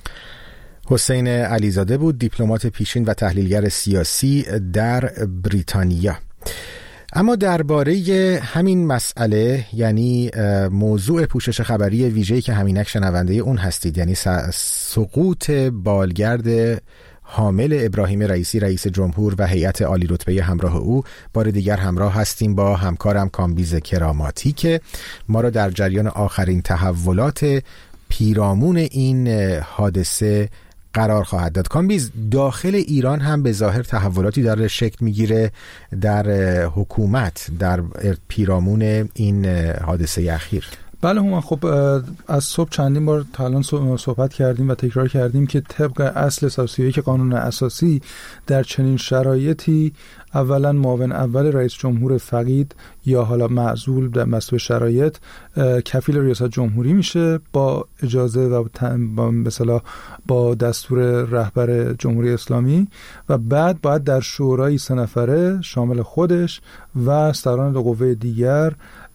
حسین علیزاده بود، دیپلمات پیشین و تحلیلگر سیاسی در بریتانیا. اما درباره همین مسئله، یعنی موضوع پوشش خبری ویژه‌ای که همینک شنونده اون هستید، یعنی سقوط بالگرد حامل ابراهیم رئیسی رئیس جمهور و هیئت عالی رتبه همراه او، بار دیگر همراه هستیم با همکارم کامبیز کراماتی که ما را در جریان آخرین تحولات پیرامون این حادثه قرار خواهد داد. کامبیز، داخل ایران هم به ظاهر تحولاتی داره شکل میگیره در حکومت در پیرامون این حادثه اخیر. بله هومن، خب از صبح چندین بار تا الان صحبت کردیم و تکرار کردیم که طبق اصل 31 قانون اساسی در چنین شرایطی اولا معاون اول رئیس جمهور فقید یا حالا معزول در مسئله شرایط کفیل ریاست جمهوری میشه با اجازه و مثلا با دستور رهبر جمهوری اسلامی، و بعد باید در شورای 3 نفره شامل خودش و سران دو قوه دیگر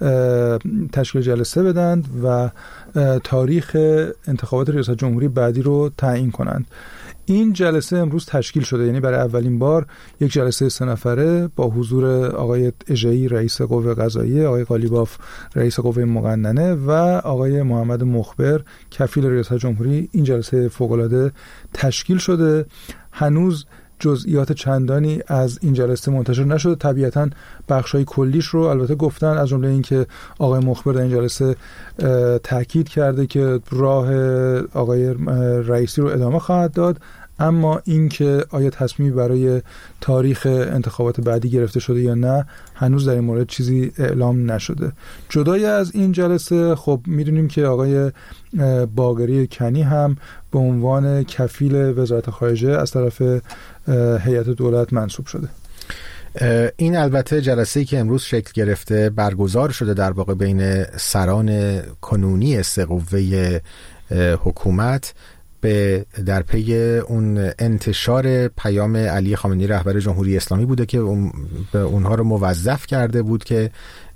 تشکیل جلسه بدند و تاریخ انتخابات ریاست جمهوری بعدی رو تعیین کنند. این جلسه امروز تشکیل شده، یعنی برای اولین بار یک جلسه 3 نفره با حضور آقای اژه‌ای رئیس قوه قضاییه، آقای قالیباف رئیس قوه مقننه و آقای محمد مخبر کفیل ریاست جمهوری. این جلسه فوق‌العاده تشکیل شده. هنوز جزئیات چندانی از این جلسه منتشر نشده. طبیعتاً بخشای کلیش رو البته گفتن، از جمله اینکه آقای مخبر در این جلسه تاکید کرده که راه آقای رئیسی رو ادامه خواهد داد، اما اینکه آیا تصمیمی برای تاریخ انتخابات بعدی گرفته شده یا نه هنوز در این مورد چیزی اعلام نشده. جدای از این جلسه خب میدونیم که آقای باقری کنی هم به عنوان کفیل وزارت خارجه از طرف هیئت دولت منصوب شده. این البته جلسه‌ای که امروز شکل گرفته برگزار شده در واقع بین سران کنونی 3 قوه حکومت در پی اون انتشار پیام علی خامنه‌ای رهبر جمهوری اسلامی بوده که اونها رو موظف کرده بود که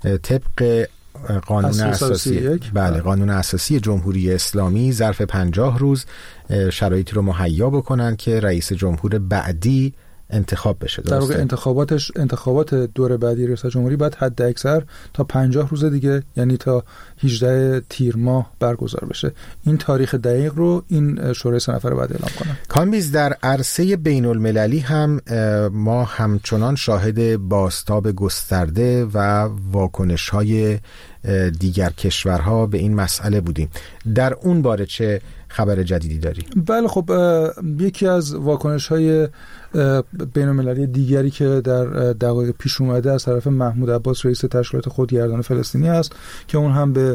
طبق قانون اساسی قانون اساسی جمهوری اسلامی ظرف 50 روز شرایطی رو مهیا بکنن که رئیس جمهور بعدی انتخاب بشه. در واقع انتخابات دور بعدی ریاست جمهوری باید حد اکثر تا 50 روز دیگه، یعنی تا 18 تیر ماه برگزار بشه. این تاریخ دقیق رو این شورای 3 نفره باید اعلام کنن. کامبیز، در عرصه بین المللی هم ما همچنان شاهد بازتاب گسترده و واکنش‌های دیگر کشورها به این مسئله بودیم. در اون باره چه خبر جدیدی داری؟ بله خب یکی از واکنش‌های بین‌المللی دیگری که در دقایق پیش اومده از طرف محمود عباس رئیس تشکیلات خودگردان فلسطینی است که اون هم به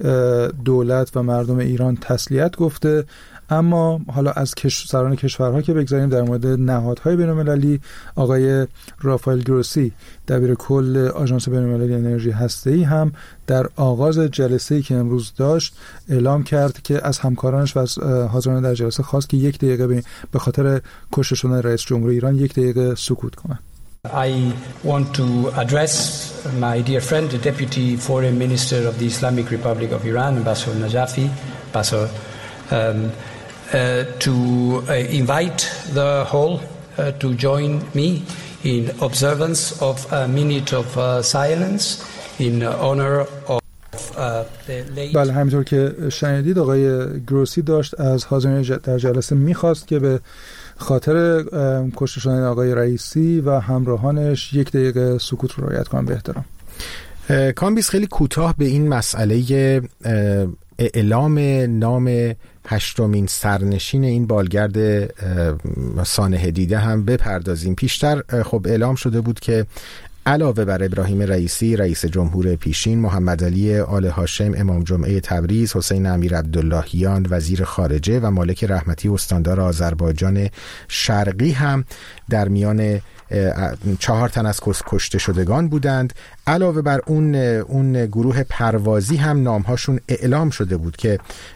دولت و مردم ایران تسلیت گفته. اما حالا از سران کشورها که بگذاریم، در مورد نهادهای بین‌المللی آقای رافائل گروسی دبیر کل آژانس بین‌المللی انرژی هسته‌ای هم در آغاز جلسه‌ای که امروز داشت اعلام کرد که از همکارانش و از حاضران در جلسه خواست که 1 دقیقه به خاطر کشته شدن رئیس جمهوری ایران 1 دقیقه سکوت کنند. I want to address my dear friend, the Deputy Foreign Minister of the Islamic Republic of Iran, Ambassador Najafi, to invite the whole to join me in observance of a minute of silence in honor of the late. بله، همینطور که شنیدید آقای گروسی داشت از حاضرین در جلسه میخواست که به خاطر کشته شدن آقای رئیسی و همراهانش 1 دقیقه سکوت رو رعایت کنن به احترام. کامبیز، خیلی کوتاه به این مسئله اعلام نام 8مین سرنشین این بالگرد سانحه دیده هم بپردازیم. پیشتر خب اعلام شده بود که علاوه بر ابراهیم رئیسی رئیس جمهور پیشین، محمد علی آل هاشم امام جمعه تبریز، حسین امیر عبداللهیان وزیر خارجه و مالک رحمتی استاندار آذربایجان شرقی هم در میان 4 تن از کشته شدگان بودند. علاوه بر اون گروه پروازی هم نامهاشون اعلام شده بود که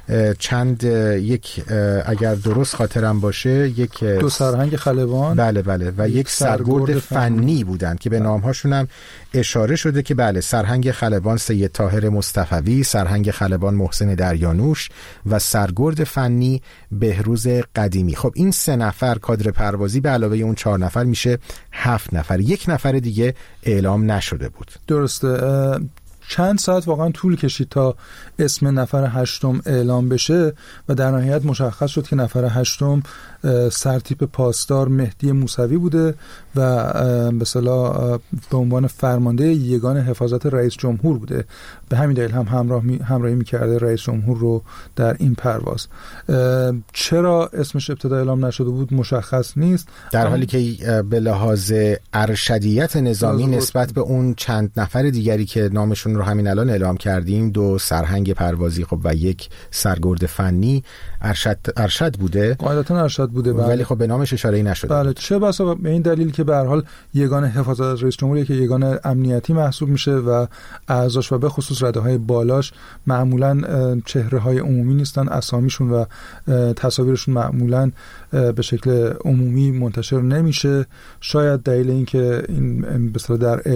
اگر درست خاطرم باشه 2 سرهنگ خلبان بله و یک سرگرد فنی بودند که به نامهاشون هم اشاره شده که بله، سرهنگ خلبان سید طاهر مصطفوی، سرهنگ خلبان محسن دریانوش و سرگرد فنی بهروز قدیمی. خب این 3 نفر کادر پروازی به علاوه اون 4 نفر میشه 7 نفر. 1 نفر دیگه اعلام نشده بود. درسته. چند ساعت واقعا طول کشید تا اسم نفر هشتم اعلام بشه و در نهایت مشخص شد که نفر هشتم سرتیپ پاسدار مهدی موسوی بوده و به اصطلاح به عنوان فرمانده یگان حفاظت رئیس جمهور بوده. به همین دلیل هم همراهی می‌کرده رئیس جمهور رو در این پرواز. چرا اسمش ابتدا اعلام نشده بود مشخص نیست، در حالی که به لحاظ ارشدیت نظامی نسبت به اون چند نفر دیگری که نامشون رو همین الان اعلام کردیم، 2 سرهنگ پروازی خب و 1 سرگرد فنی، ارشد بوده، قاعدتا ارشد بوده، ولی خب به نامش اشاره‌ای نشده. بله، چه بسا به این دلیل که به هر حال یگان حفاظت از رئیس جمهوری که یگان امنیتی محسوب میشه و اعضاش و به خصوص رده‌های بالاش معمولاً چهره‌های عمومی نیستن، اسامیشون و تصاویرشون معمولاً به شکل عمومی منتشر نمیشه. شاید دلیل این که این به اصطلاح در